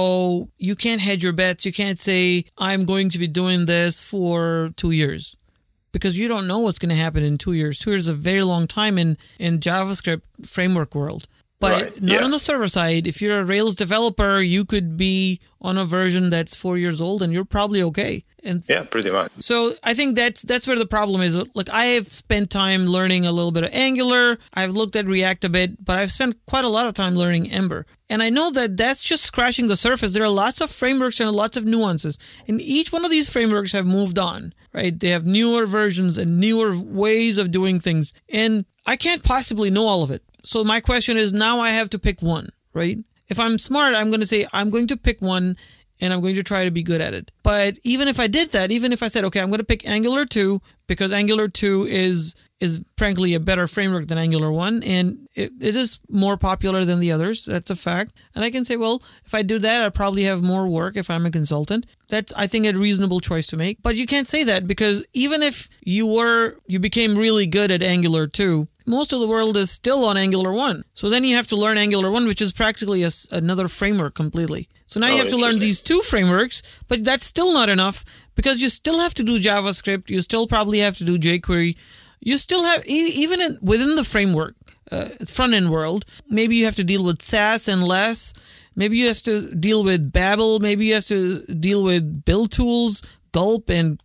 so you can't hedge your bets. You can't say, I'm going to be doing this for two years. Because you don't know what's going to happen in two years. Two years is a very long time in, in JavaScript framework world. But right, not yeah. on the server side. If you're a Rails developer, you could be on a version that's four years old and you're probably okay. And yeah, pretty much. so I think that's that's where the problem is. Like, I have spent time learning a little bit of Angular. I've looked at React a bit, but I've spent quite a lot of time learning Ember. And I know that that's just scratching the surface. There are lots of frameworks and lots of nuances. And each one of these frameworks have moved on, right? They have newer versions and newer ways of doing things. And I can't possibly know all of it. So my question is, now I have to pick one, right? If I'm smart, I'm going to say, I'm going to pick one and I'm going to try to be good at it. But even if I did that, even if I said, okay, I'm going to pick Angular two because Angular two is is frankly a better framework than Angular one, and it, it is more popular than the others. That's a fact. And I can say, well, if I do that, I'd probably have more work if I'm a consultant. That's, I think, a reasonable choice to make. But you can't say that because even if you were, you became really good at Angular two, most of the world is still on Angular one. So then you have to learn Angular one, which is practically a, another framework completely. So now oh, you have to learn these two frameworks, but that's still not enough because you still have to do JavaScript. You still probably have to do jQuery. You still have, even in, within the framework, uh, front-end world, maybe you have to deal with Sass and less. Maybe you have to deal with Babel. Maybe you have to deal with build tools, Gulp, and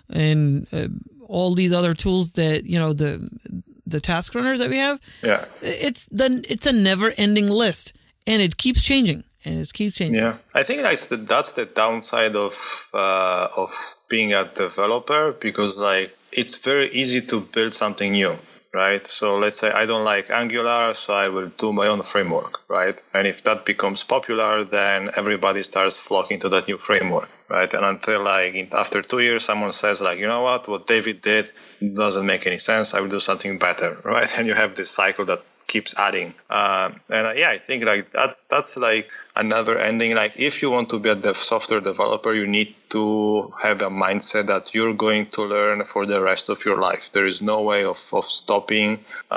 and uh, all these other tools that, you know, the the task runners that we have. Yeah. It's the it's a never-ending list, and it keeps changing. And it keeps changing. Yeah, I think that's the that's the downside of uh, of being a developer, because like it's very easy to build something new, right? So let's say I don't like Angular, so I will do my own framework, right? And if that becomes popular, then everybody starts flocking to that new framework, right? And until like in, after two years, someone says like, you know what, what David did doesn't make any sense. I will do something better, right? And you have this cycle that keeps adding. Um, and uh, yeah, I think like that's that's like a never ending. Like if you want to be a dev software developer, you need to have a mindset that you're going to learn for the rest of your life. There is no way of, of stopping.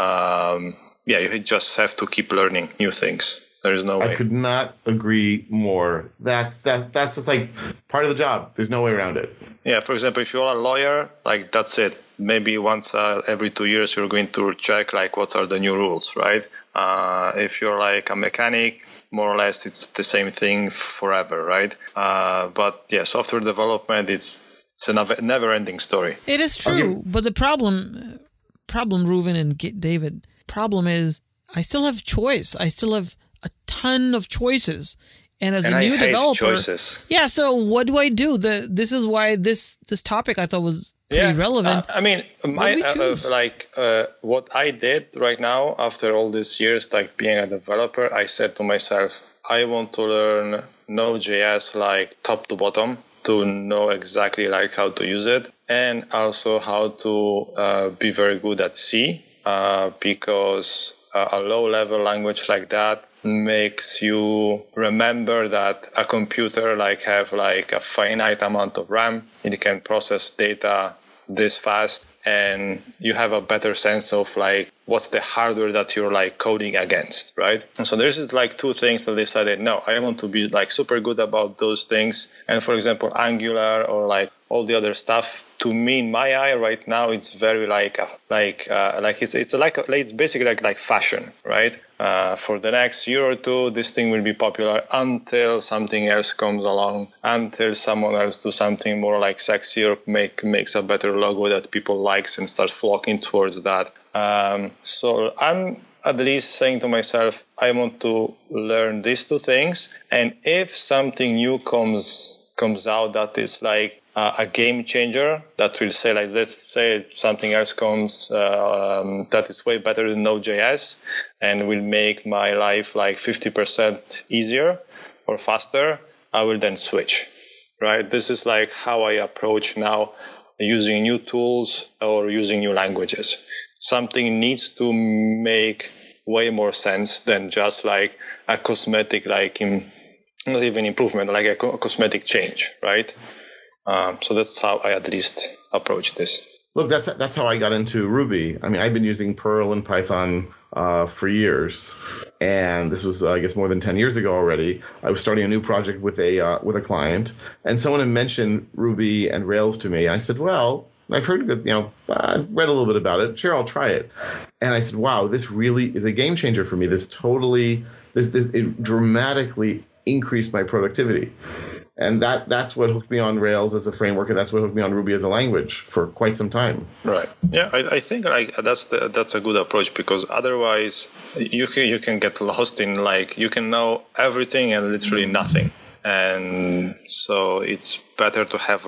Um, yeah, you just have to keep learning new things. There is no way. I could not agree more. That's that. That's just like part of the job. There's no way around it. Yeah, for example, if you're a lawyer, like that's it. Maybe once uh, every two years you're going to check like what are the new rules, right? Uh, if you're like a mechanic, more or less it's the same thing forever, right? Uh, but yeah, software development, it's it's a never-ending story. It is true, okay. But the problem, problem, Reuven and David, problem is I still have choice. I still have a ton of choices. And as and a new I hate developer, choices. Yeah. So what do I do? The this is why this this topic I thought was pretty yeah. relevant. Uh, I mean, my uh, uh, like uh, what I did right now after all these years, like being a developer, I said to myself, I want to learn Node.js like top to bottom to know exactly like how to use it, and also how to uh, be very good at C, uh, because uh, a low level language like that makes you remember that a computer like have like a finite amount of RAM. It can process data this fast, and you have a better sense of like what's the hardware that you're like coding against, right? And so there's just like two things that I decided, no, I want to be like super good about those things. And for example, Angular or like all the other stuff, to me in my eye right now, it's very like a, like uh, like it's it's like a, it's basically like like fashion, right? Uh, for the next year or two, this thing will be popular until something else comes along, until someone else do something more like sexy or make makes a better logo that people likes and start flocking towards that. Um, so I'm at least saying to myself, I want to learn these two things, and if something new comes comes out that is like uh, a game changer, that will say like, let's say something else comes uh, um, that is way better than Node.js and will make my life like fifty percent easier or faster, I will then switch, right? This is like how I approach now using new tools or using new languages. Something needs to make way more sense than just like a cosmetic, like in, not even improvement, like a co- cosmetic change, right? Um, so that's how I at least approach this. Look, that's that's how I got into Ruby. I mean, I've been using Perl and Python uh, for years, and this was, uh, I guess, more than ten years ago already. I was starting a new project with a uh, with a client, and someone had mentioned Ruby and Rails to me. And I said, "Well, I've heard good, you know, I've read a little bit about it. Sure, I'll try it." And I said, "Wow, this really is a game changer for me. This totally, this this it dramatically increased my productivity." And that that's what hooked me on Rails as a framework, and that's what hooked me on Ruby as a language for quite some time. Right. Yeah, I, I think like that's the, that's a good approach, because otherwise you can you can get lost in like you can know everything and literally nothing. And so it's better to have like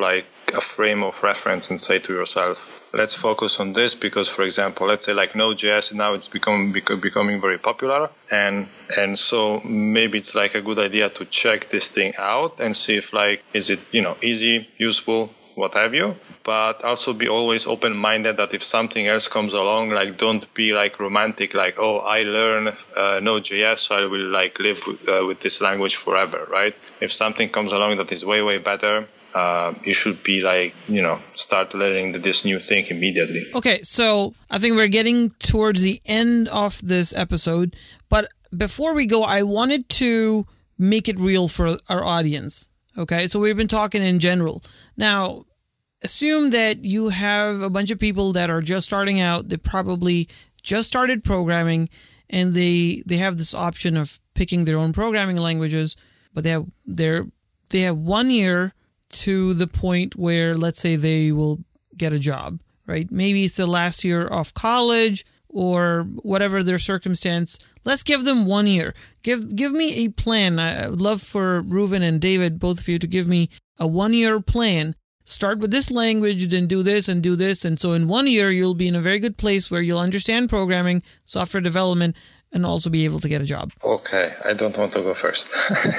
a frame of reference and say to yourself, let's focus on this because, for example, let's say like Node.js now it's become becoming very popular, and and so maybe it's like a good idea to check this thing out and see if like is it you know easy, useful, what have you, but also be always open-minded that if something else comes along, like don't be like romantic, like, oh, I learn uh, Node.js, so I will like live with, uh, with this language forever, right? If something comes along that is way, way better, uh, you should be like, you know, start learning this new thing immediately. Okay, so I think we're getting towards the end of this episode, but before we go, I wanted to make it real for our audience. Okay, so we've been talking in general. Now, assume that you have a bunch of people that are just starting out. They probably just started programming, and they they have this option of picking their own programming languages, but they have they're they have one year to the point where, let's say, they will get a job, right? Maybe it's the last year of college or whatever their circumstance. Let's give them one year. Give give me a plan. I would love for Reuven and David, both of you, to give me a one-year plan. Start with this language, then do this and do this. And so in one year, you'll be in a very good place where you'll understand programming, software development, and also be able to get a job. Okay, I don't want to go first.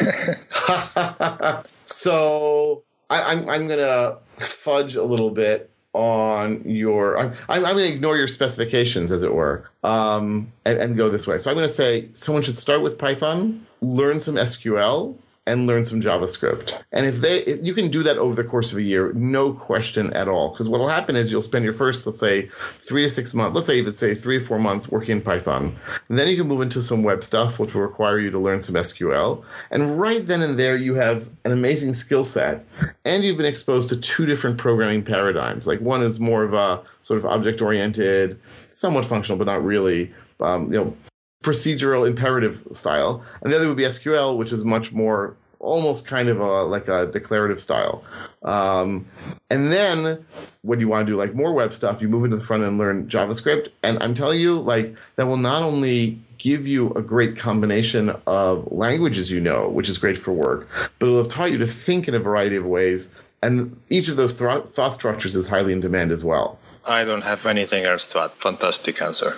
So I, I'm, I'm going to fudge a little bit on your, I'm, I'm going to ignore your specifications, as it were, um, and, and go this way. So I'm going to say someone should start with Python, learn some S Q L, and learn some JavaScript. And if they, if you can do that over the course of a year, no question at all. Because what will happen is you'll spend your first, let's say, three to six months, let's say even say three or four months working in Python. And then you can move into some web stuff, which will require you to learn some S Q L. And right then and there, you have an amazing skill set. And you've been exposed to two different programming paradigms. Like one is more of a sort of object-oriented, somewhat functional, but not really, um, you know, procedural imperative style, and the other would be S Q L, which is much more almost kind of a like a declarative style. Um, and then when you want to do like more web stuff, you move into the front end and learn JavaScript. And I'm telling you, like that will not only give you a great combination of languages you know, which is great for work, but it'll have taught you to think in a variety of ways. And each of those th- thought structures is highly in demand as well. I don't have anything else to add. Fantastic answer.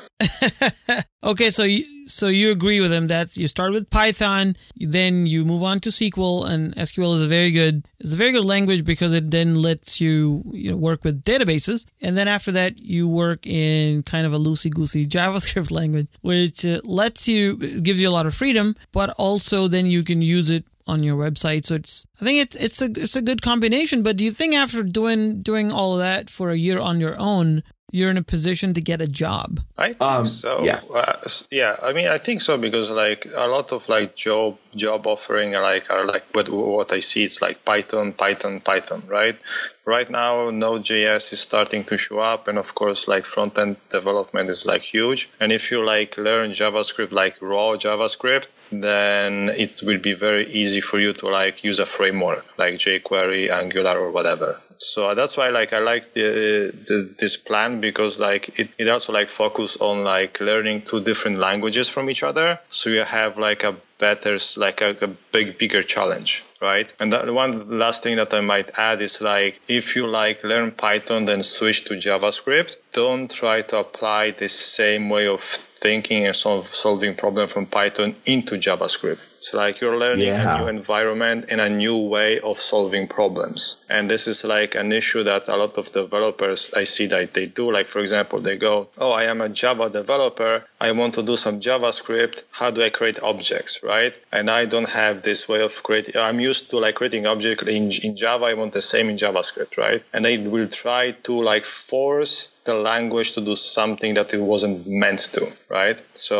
Okay, so you, so you agree with him that you start with Python, then you move on to S Q L, and S Q L is a very good it's a very good language because it then lets you, you know, work with databases, and then after that you work in kind of a loosey-goosey JavaScript language, which uh, lets you gives you a lot of freedom, but also then you can use it on your website. So it's I think it's it's a it's a good combination. But do you think after doing doing all of that for a year on your own, you're in a position to get a job? I think um, so. Yes. Uh, yeah, I mean, I think so because like a lot of like job job offering are like are like what what I see it's like Python, Python, Python, right? Right now, Node.js is starting to show up, and of course, like front-end development is like huge. And if you like learn JavaScript, like raw JavaScript, then it will be very easy for you to like use a framework like jQuery, Angular, or whatever. So that's why like I like the, the this plan because like it, it also like focus on like learning two different languages from each other. So you have like a better, like a, a big, bigger challenge, right? And that one last thing that I might add is like, if you like learn Python, then switch to JavaScript. Don't try to apply the same way of thinking and solve, solving problem from Python into JavaScript. It's like you're learning yeah. a new environment and a new way of solving problems. And this is like an issue that a lot of developers I see that they do. Like, for example, they go, oh, I am a Java developer. I want to do some JavaScript. How do I create objects, right? And I don't have this way of creating. I'm used to like creating objects in, in Java. I want the same in JavaScript, right? And they will try to like force the language to do something that it wasn't meant to, right?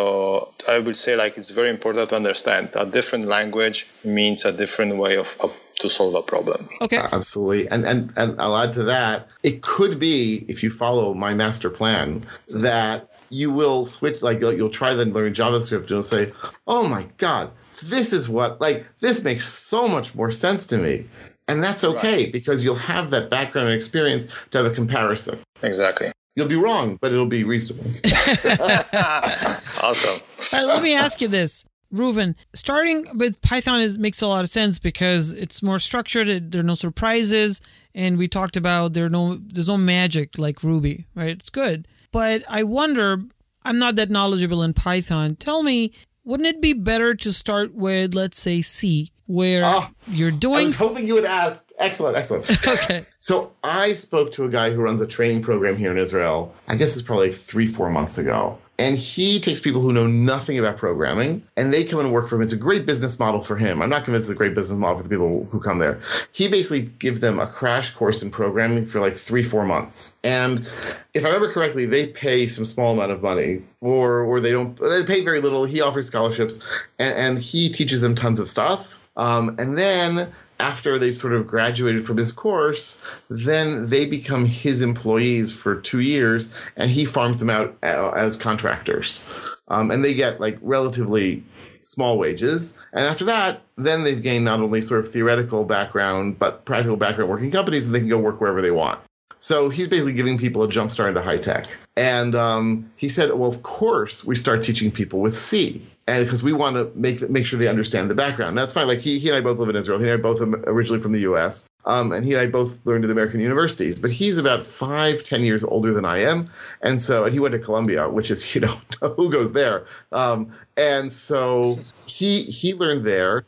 So I would say like it's very important to understand a different language means a different way of, of to solve a problem. Okay. Uh, absolutely. And, and and I'll add to that, it could be, if you follow my master plan, that you will switch, like you'll try then learning JavaScript and you'll say, oh my God, this is what, like, this makes so much more sense to me. And that's okay right. because you'll have that background and experience to have a comparison. Exactly. You'll be wrong, but it'll be reasonable. Awesome. All right, let me ask you this. Reuven, starting with Python is, makes a lot of sense because it's more structured. It, there are no surprises. And we talked about there are no there's no magic like Ruby, right? It's good. But I wonder, I'm not that knowledgeable in Python. Tell me, wouldn't it be better to start with, let's say, C, where oh, you're doing... I was hoping you would ask. Excellent, excellent. Okay. So I spoke to a guy who runs a training program here in Israel. I guess it's probably like three, four months ago. And he takes people who know nothing about programming, and they come and work for him. It's a great business model for him. I'm not convinced it's a great business model for the people who come there. He basically gives them a crash course in programming for like three, four months. And if I remember correctly, they pay some small amount of money, or or they don't. They pay very little. He offers scholarships, and, and he teaches them tons of stuff. Um, and then after they've sort of graduated from his course, then they become his employees for two years, and he farms them out as contractors. Um, and they get like relatively small wages. And after that, then they've gained not only sort of theoretical background, but practical background working companies, and they can go work wherever they want. So he's basically giving people a jump start into high tech. And um, he said, well, of course, we start teaching people with C. And because we want to make make sure they understand the background. And that's fine. Like he, he and I both live in Israel. He and I both are originally from the U S. Um, and he and I both learned at American universities. But he's about five, ten years older than I am. And so, and he went to Columbia, which is, you know, who goes there? Um, and so he he learned there.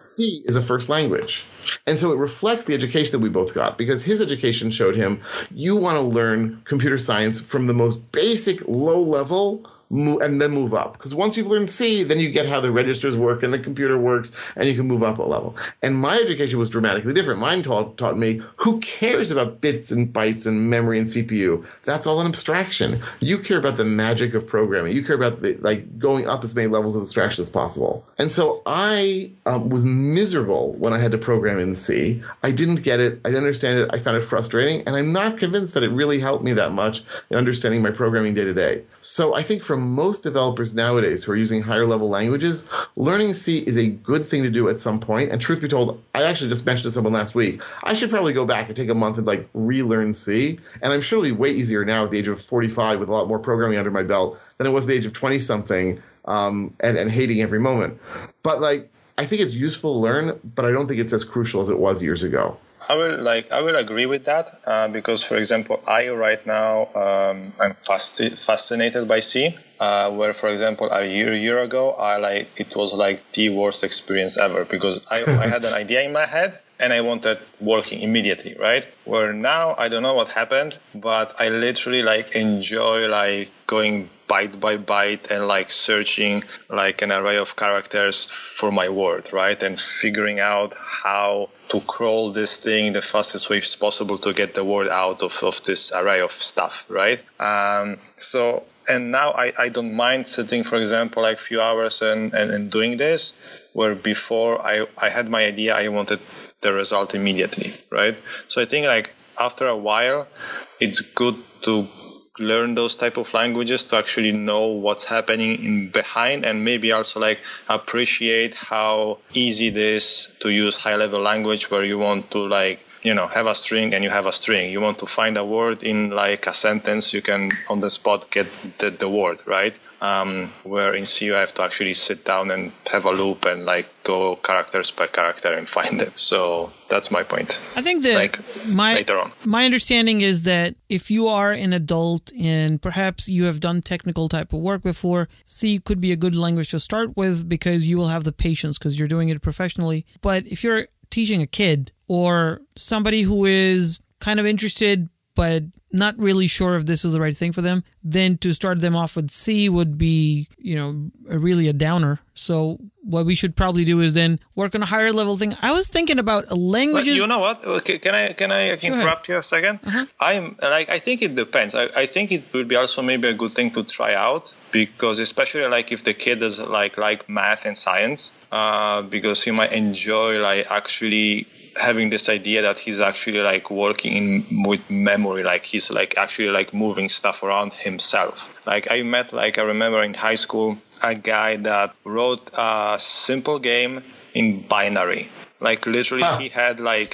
C is a first language. And so it reflects the education that we both got, because his education showed him you want to learn computer science from the most basic low level and then move up. Because once you've learned C, then you get how the registers work and the computer works, and you can move up a level. And my education was dramatically different. Mine taught, taught me, who cares about bits and bytes and memory and C P U? That's all an abstraction. You care about the magic of programming. You care about the, like going up as many levels of abstraction as possible. And so I um, was miserable when I had to program in C. I didn't get it. I didn't understand it. I found it frustrating. And I'm not convinced that it really helped me that much in understanding my programming day to day. So I think for most developers nowadays who are using higher level languages, learning C is a good thing to do at some point. And truth be told, I actually just mentioned to someone last week, I should probably go back and take a month and like relearn C. And I'm sure it'll be way easier now at the age of forty-five with a lot more programming under my belt than it was at the age of twenty something um, and, and hating every moment. But like, I think it's useful to learn, but I don't think it's as crucial as it was years ago. I will like I will agree with that uh, because, for example, I right now um, I'm fasc- fascinated by C. Uh, where, for example, a year a year ago, I like it was like the worst experience ever because I, I had an idea in my head and I wanted working immediately, right? Where now I don't know what happened, but I literally like enjoy like going byte by byte and like searching like an array of characters for my word, right? And figuring out how to crawl this thing the fastest way possible to get the word out of, of this array of stuff, right? Um, so, and now I, I don't mind sitting, for example, like a few hours and, and, and doing this, where before I, I had my idea, I wanted the result immediately, right? So I think like after a while, it's good to learn those type of languages to actually know what's happening in behind, and maybe also like appreciate how easy it is to use high level language where you want to like, you know, have a string and you have a string. You want to find a word in like a sentence, you can on the spot get the, the word, right? Um, where in C you have to actually sit down and have a loop and like go characters per character and find them. So that's my point. I think that like, my later on. my understanding is that if you are an adult and perhaps you have done technical type of work before, C could be a good language to start with because you will have the patience because you're doing it professionally. But if you're teaching a kid or somebody who is kind of interested but not really sure if this is the right thing for them, then to start them off with C would be, you know, a really a downer. So what we should probably do is then work on a higher level thing. I was thinking about languages. But you know what? Okay, can I can I interrupt you a second? Uh-huh. I'm like I think it depends. I, I think it would be also maybe a good thing to try out because especially like if the kid is like like math and science, uh, because he might enjoy like actually having this idea that he's actually like working in with memory, like he's like actually like moving stuff around himself. Like I met, like I remember in high school, a guy that wrote a simple game in binary. Like literally huh. he had like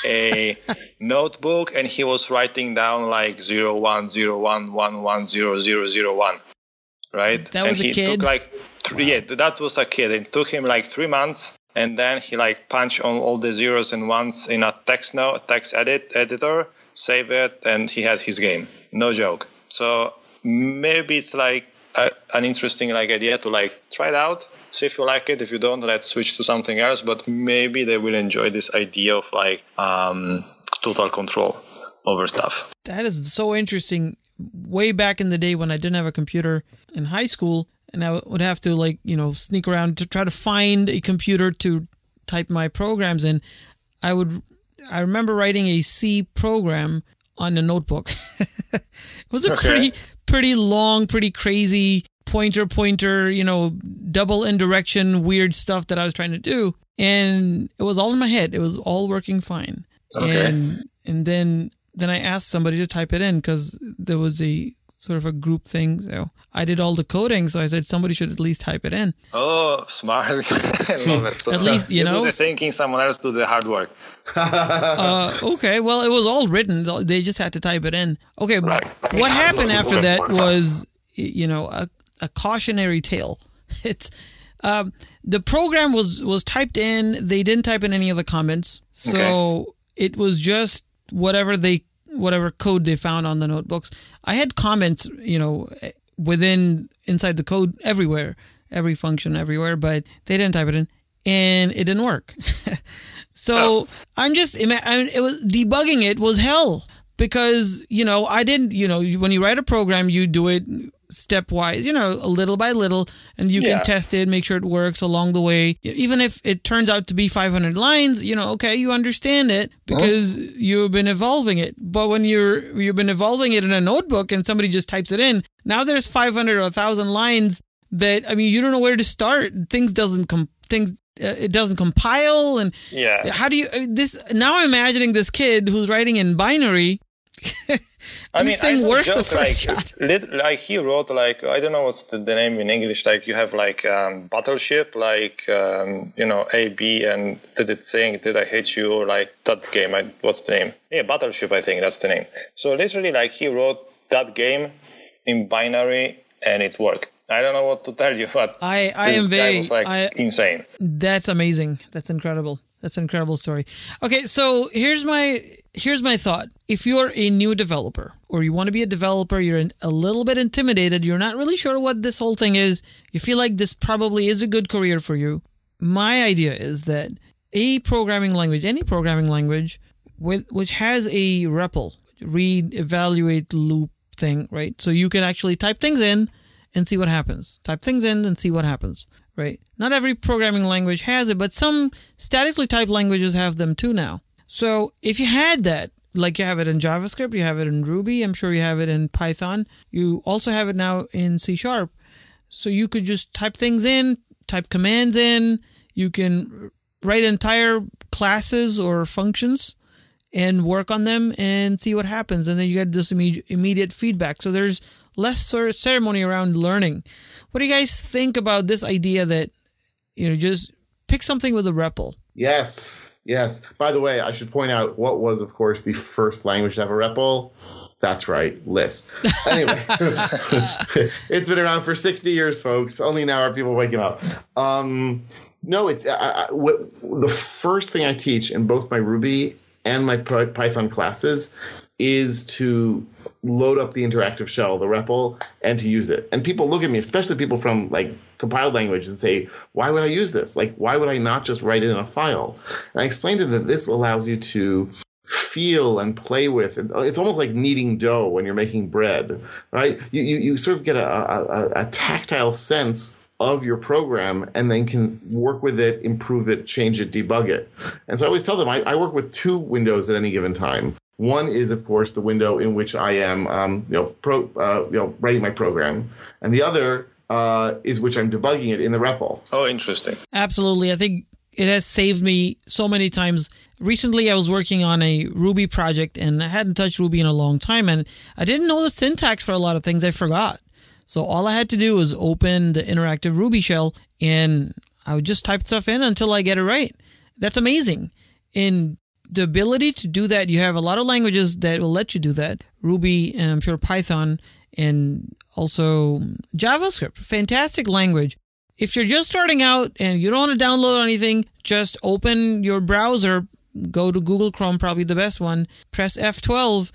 a notebook and he was writing down like zero one zero one one one zero zero zero one. Right? That was and a he kid. took like three, yeah, that was a kid. It took him like three months. And then he like punched on all the zeros and ones in a text now, text edit editor, save it, and he had his game. No joke. So maybe it's like a, an interesting like idea to like try it out, see if you like it. If you don't, let's switch to something else. But maybe they will enjoy this idea of like um, total control over stuff. That is so interesting. Way back in the day when I didn't have a computer in high school, and I would have to like, you know, sneak around to try to find a computer to type my programs in. I would, I remember writing a C program on a notebook. It was a okay. pretty, pretty long, pretty crazy pointer, pointer, you know, double indirection, weird stuff that I was trying to do. And it was all in my head. It was all working fine. Okay. And, and then, then I asked somebody to type it in because there was a sort of a group thing. So I did all the coding. So I said somebody should at least type it in. Oh, smart. I love it. So at least, you, you know. do the thinking, someone else do the hard work. uh, okay. Well, it was all written. They just had to type it in. Okay. Right. What happened after that was, you know, a, a cautionary tale. It's, um, the program was, was typed in. They didn't type in any of the comments. So okay. It was just whatever they, whatever code they found on the notebooks. I had comments, you know, within, inside the code everywhere, every function everywhere, but they didn't type it in and it didn't work. So oh. I'm just, I mean, it was debugging it was hell because, you know, I didn't, you know, when you write a program, you do it stepwise, you know, a little by little, and you yeah. can test it, make sure it works along the way. Even if it turns out to be five hundred lines, you know, okay, you understand it because huh? you've been evolving it. But when you're, you've been evolving it in a notebook and somebody just types it in, now there's five hundred or one thousand lines that, I mean, you don't know where to start. Things doesn't come, things, uh, it doesn't compile. And yeah. how do you, this, now I'm imagining this kid who's writing in binary. I mean, this thing I works joke, the first like, shot. Lit, like he wrote, like, I don't know what's the, the name in English. Like you have like um, Battleship, like um, you know A B, and did it saying "Did I hate you?" or like that game. I, what's the name? Yeah, Battleship. I think that's the name. So literally, like he wrote that game in binary, and it worked. I don't know what to tell you, but I, I am very was, like, I, insane. That's amazing. That's incredible. That's an incredible story. Okay, so here's my here's my thought. If you're a new developer or you want to be a developer, you're in, a little bit intimidated, you're not really sure what this whole thing is, you feel like this probably is a good career for you, my idea is that a programming language, any programming language, with which has a R E P L, read, evaluate, loop thing, right? So you can actually type things in and see what happens. Type things in and see what happens. Right? Not every programming language has it, but some statically typed languages have them too now. So if you had that, like you have it in JavaScript, you have it in Ruby, I'm sure you have it in Python, you also have it now in C Sharp. So you could just type things in, type commands in, you can write entire classes or functions and work on them and see what happens. And then you get this immediate, immediate feedback. So there's less sort of ceremony around learning. What do you guys think about this idea that, you know, just pick something with a R E P L? Yes, yes. By the way, I should point out what was, of course, the first language to have a R E P L. That's right, Lisp. Anyway, it's been around for sixty years, folks. Only now are people waking up. Um, no, it's I, I, what, the first thing I teach in both my Ruby and my Python classes is to load up the interactive shell, the R E P L, and to use it. And people look at me, especially people from like compiled language, and say, why would I use this? Like, why would I not just write it in a file? And I explained to them that this allows you to feel and play with. It's almost like kneading dough when you're making bread, right? You you, you sort of get a, a, a tactile sense of your program and then can work with it, improve it, change it, debug it. And so I always tell them I, I work with two windows at any given time. One is, of course, the window in which I am, um, you know, pro, uh, you know, writing my program, and the other uh, is which I'm debugging it in the R E P L. Oh, interesting. Absolutely, I think it has saved me so many times. Recently, I was working on a Ruby project, and I hadn't touched Ruby in a long time, and I didn't know the syntax for a lot of things. I forgot, so all I had to do was open the interactive Ruby shell, and I would just type stuff in until I get it right. That's amazing. In the ability to do that, you have a lot of languages that will let you do that. Ruby, and I'm sure Python, and also JavaScript. Fantastic language. if you're just starting out and you don't want to download anything, just open your browser, go to Google Chrome, probably the best one, press F twelve,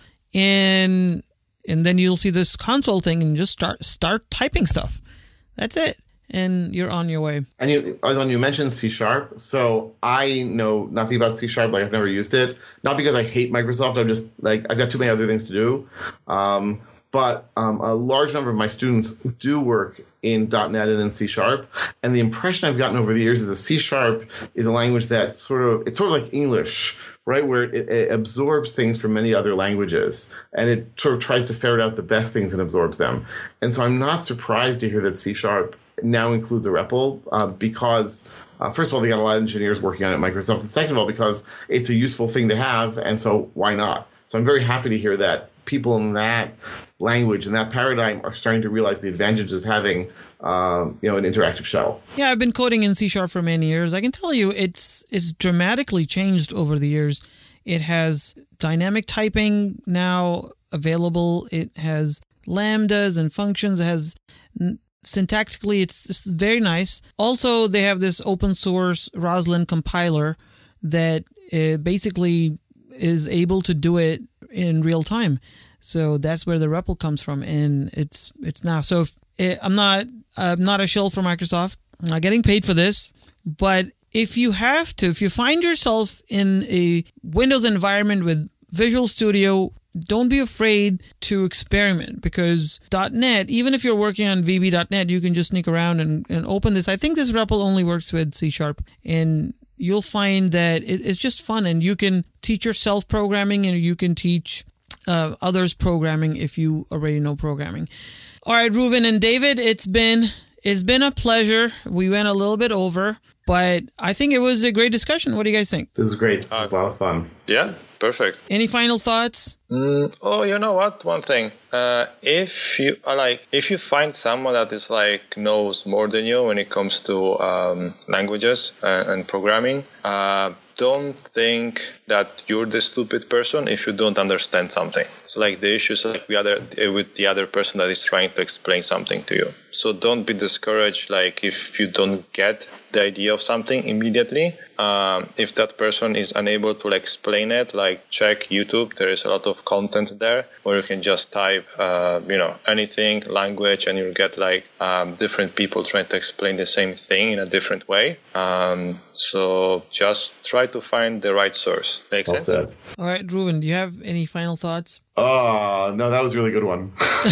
and and then you'll see this console thing and just start start typing stuff. That's it. And you're on your way. And you, Ozan, you mentioned C Sharp. So I know nothing about C Sharp. Like, I've never used it. Not because I hate Microsoft. I'm just like, I've got too many other things to do. Um, but um, a large number of my students do work in .dot net and in C Sharp. And the impression I've gotten over the years is that C Sharp is a language that sort of, it's sort of like English, right? Where it, it absorbs things from many other languages. And it sort of tries to ferret out the best things and absorbs them. And so I'm not surprised to hear that C Sharp now includes a R E P L uh, because, uh, first of all, they got a lot of engineers working on it at Microsoft. And second of all, because it's a useful thing to have. And so why not? So I'm very happy to hear that people in that language and that paradigm are starting to realize the advantages of having um, you know, an interactive shell. Yeah, I've been coding in C Sharp for many years. I can tell you it's it's dramatically changed over the years. It has dynamic typing now available. It has lambdas and functions. It has... Syntactically, it's, it's very nice. Also, they have this open source Roslyn compiler that uh, basically is able to do it in real time. So that's where the R E P L comes from, and it's it's now. So if, it, I'm not I'm not a shill for Microsoft. I'm not getting paid for this, but if you have to, if you find yourself in a Windows environment with Visual Studio, don't be afraid to experiment, because .NET, even if you're working on V B dot net, you can just sneak around and, and open this. I think this R E P L only works with C Sharp, and you'll find that it, it's just fun, and you can teach yourself programming and you can teach uh, others programming if you already know programming. All right, Reuven and David, it's been it's been a pleasure. We went a little bit over, but I think it was a great discussion. What do you guys think? This is great. This is a lot of fun. Yeah, perfect. Any final thoughts? Mm, oh, you know what? One thing. Uh, if you uh, like, if you find someone that is like knows more than you when it comes to um, languages and, and programming, uh, don't think that you're the stupid person if you don't understand something. So like the issues like the other with the other person that is trying to explain something to you. So don't be discouraged. Like if you don't get the idea of something immediately, um, if that person is unable to like, explain it, like check YouTube. There is a lot of content there where you can just type, uh, you know, anything, language, and you'll get like um, different people trying to explain the same thing in a different way. Um, so just try to find the right source. Makes Well sense? said. All right, Reuven, do you have any final thoughts? Oh, no, that was a really good one.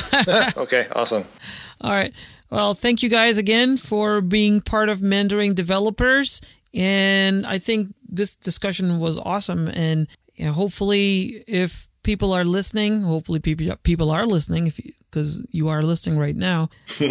Okay, awesome. All right. Well, thank you guys again for being part of Mentoring Developers. And I think this discussion was awesome. And you know, hopefully, if people are listening, hopefully people people are listening, if because you, you are listening right now.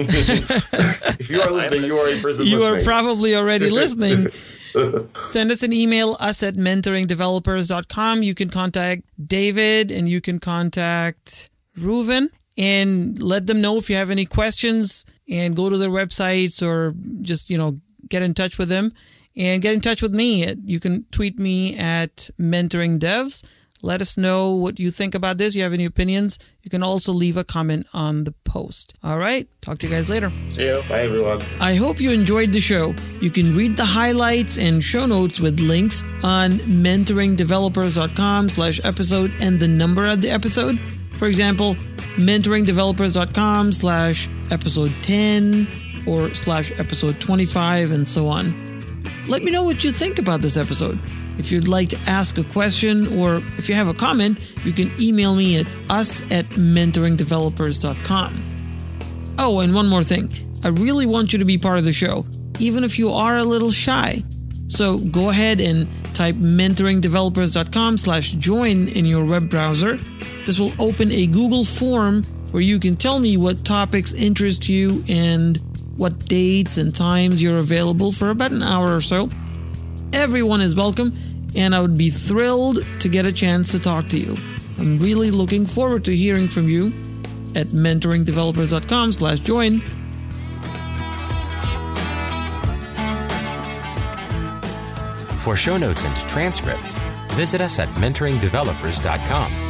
If you are listening, you are a person You listening. are probably already listening. Send us an email, us at mentoring developers dot com. You can contact David and you can contact Reuven and let them know if you have any questions, and go to their websites or just, you know, get in touch with them, and get in touch with me. You can tweet me at mentoring devs. Let us know what you think about this. You have any opinions? You can also leave a comment on the post. All right. Talk to you guys later. See you. Bye, everyone. I hope you enjoyed the show. You can read the highlights and show notes with links on mentoring developers dot com slash episode and the number of the episode. For example, mentoring developers dot com slash episode ten or slash episode twenty-five and so on. Let me know what you think about this episode. If you'd like to ask a question or if you have a comment, you can email me at us at mentoring developers dot com. Oh, and one more thing. I really want you to be part of the show, even if you are a little shy. So go ahead and type mentoring developers dot com slash join in your web browser. This will open a Google form where you can tell me what topics interest you and what dates and times you're available for about an hour or so. Everyone is welcome, and I would be thrilled to get a chance to talk to you. I'm really looking forward to hearing from you at mentoring developers dot com slash join. For show notes and transcripts, visit us at mentoring developers dot com.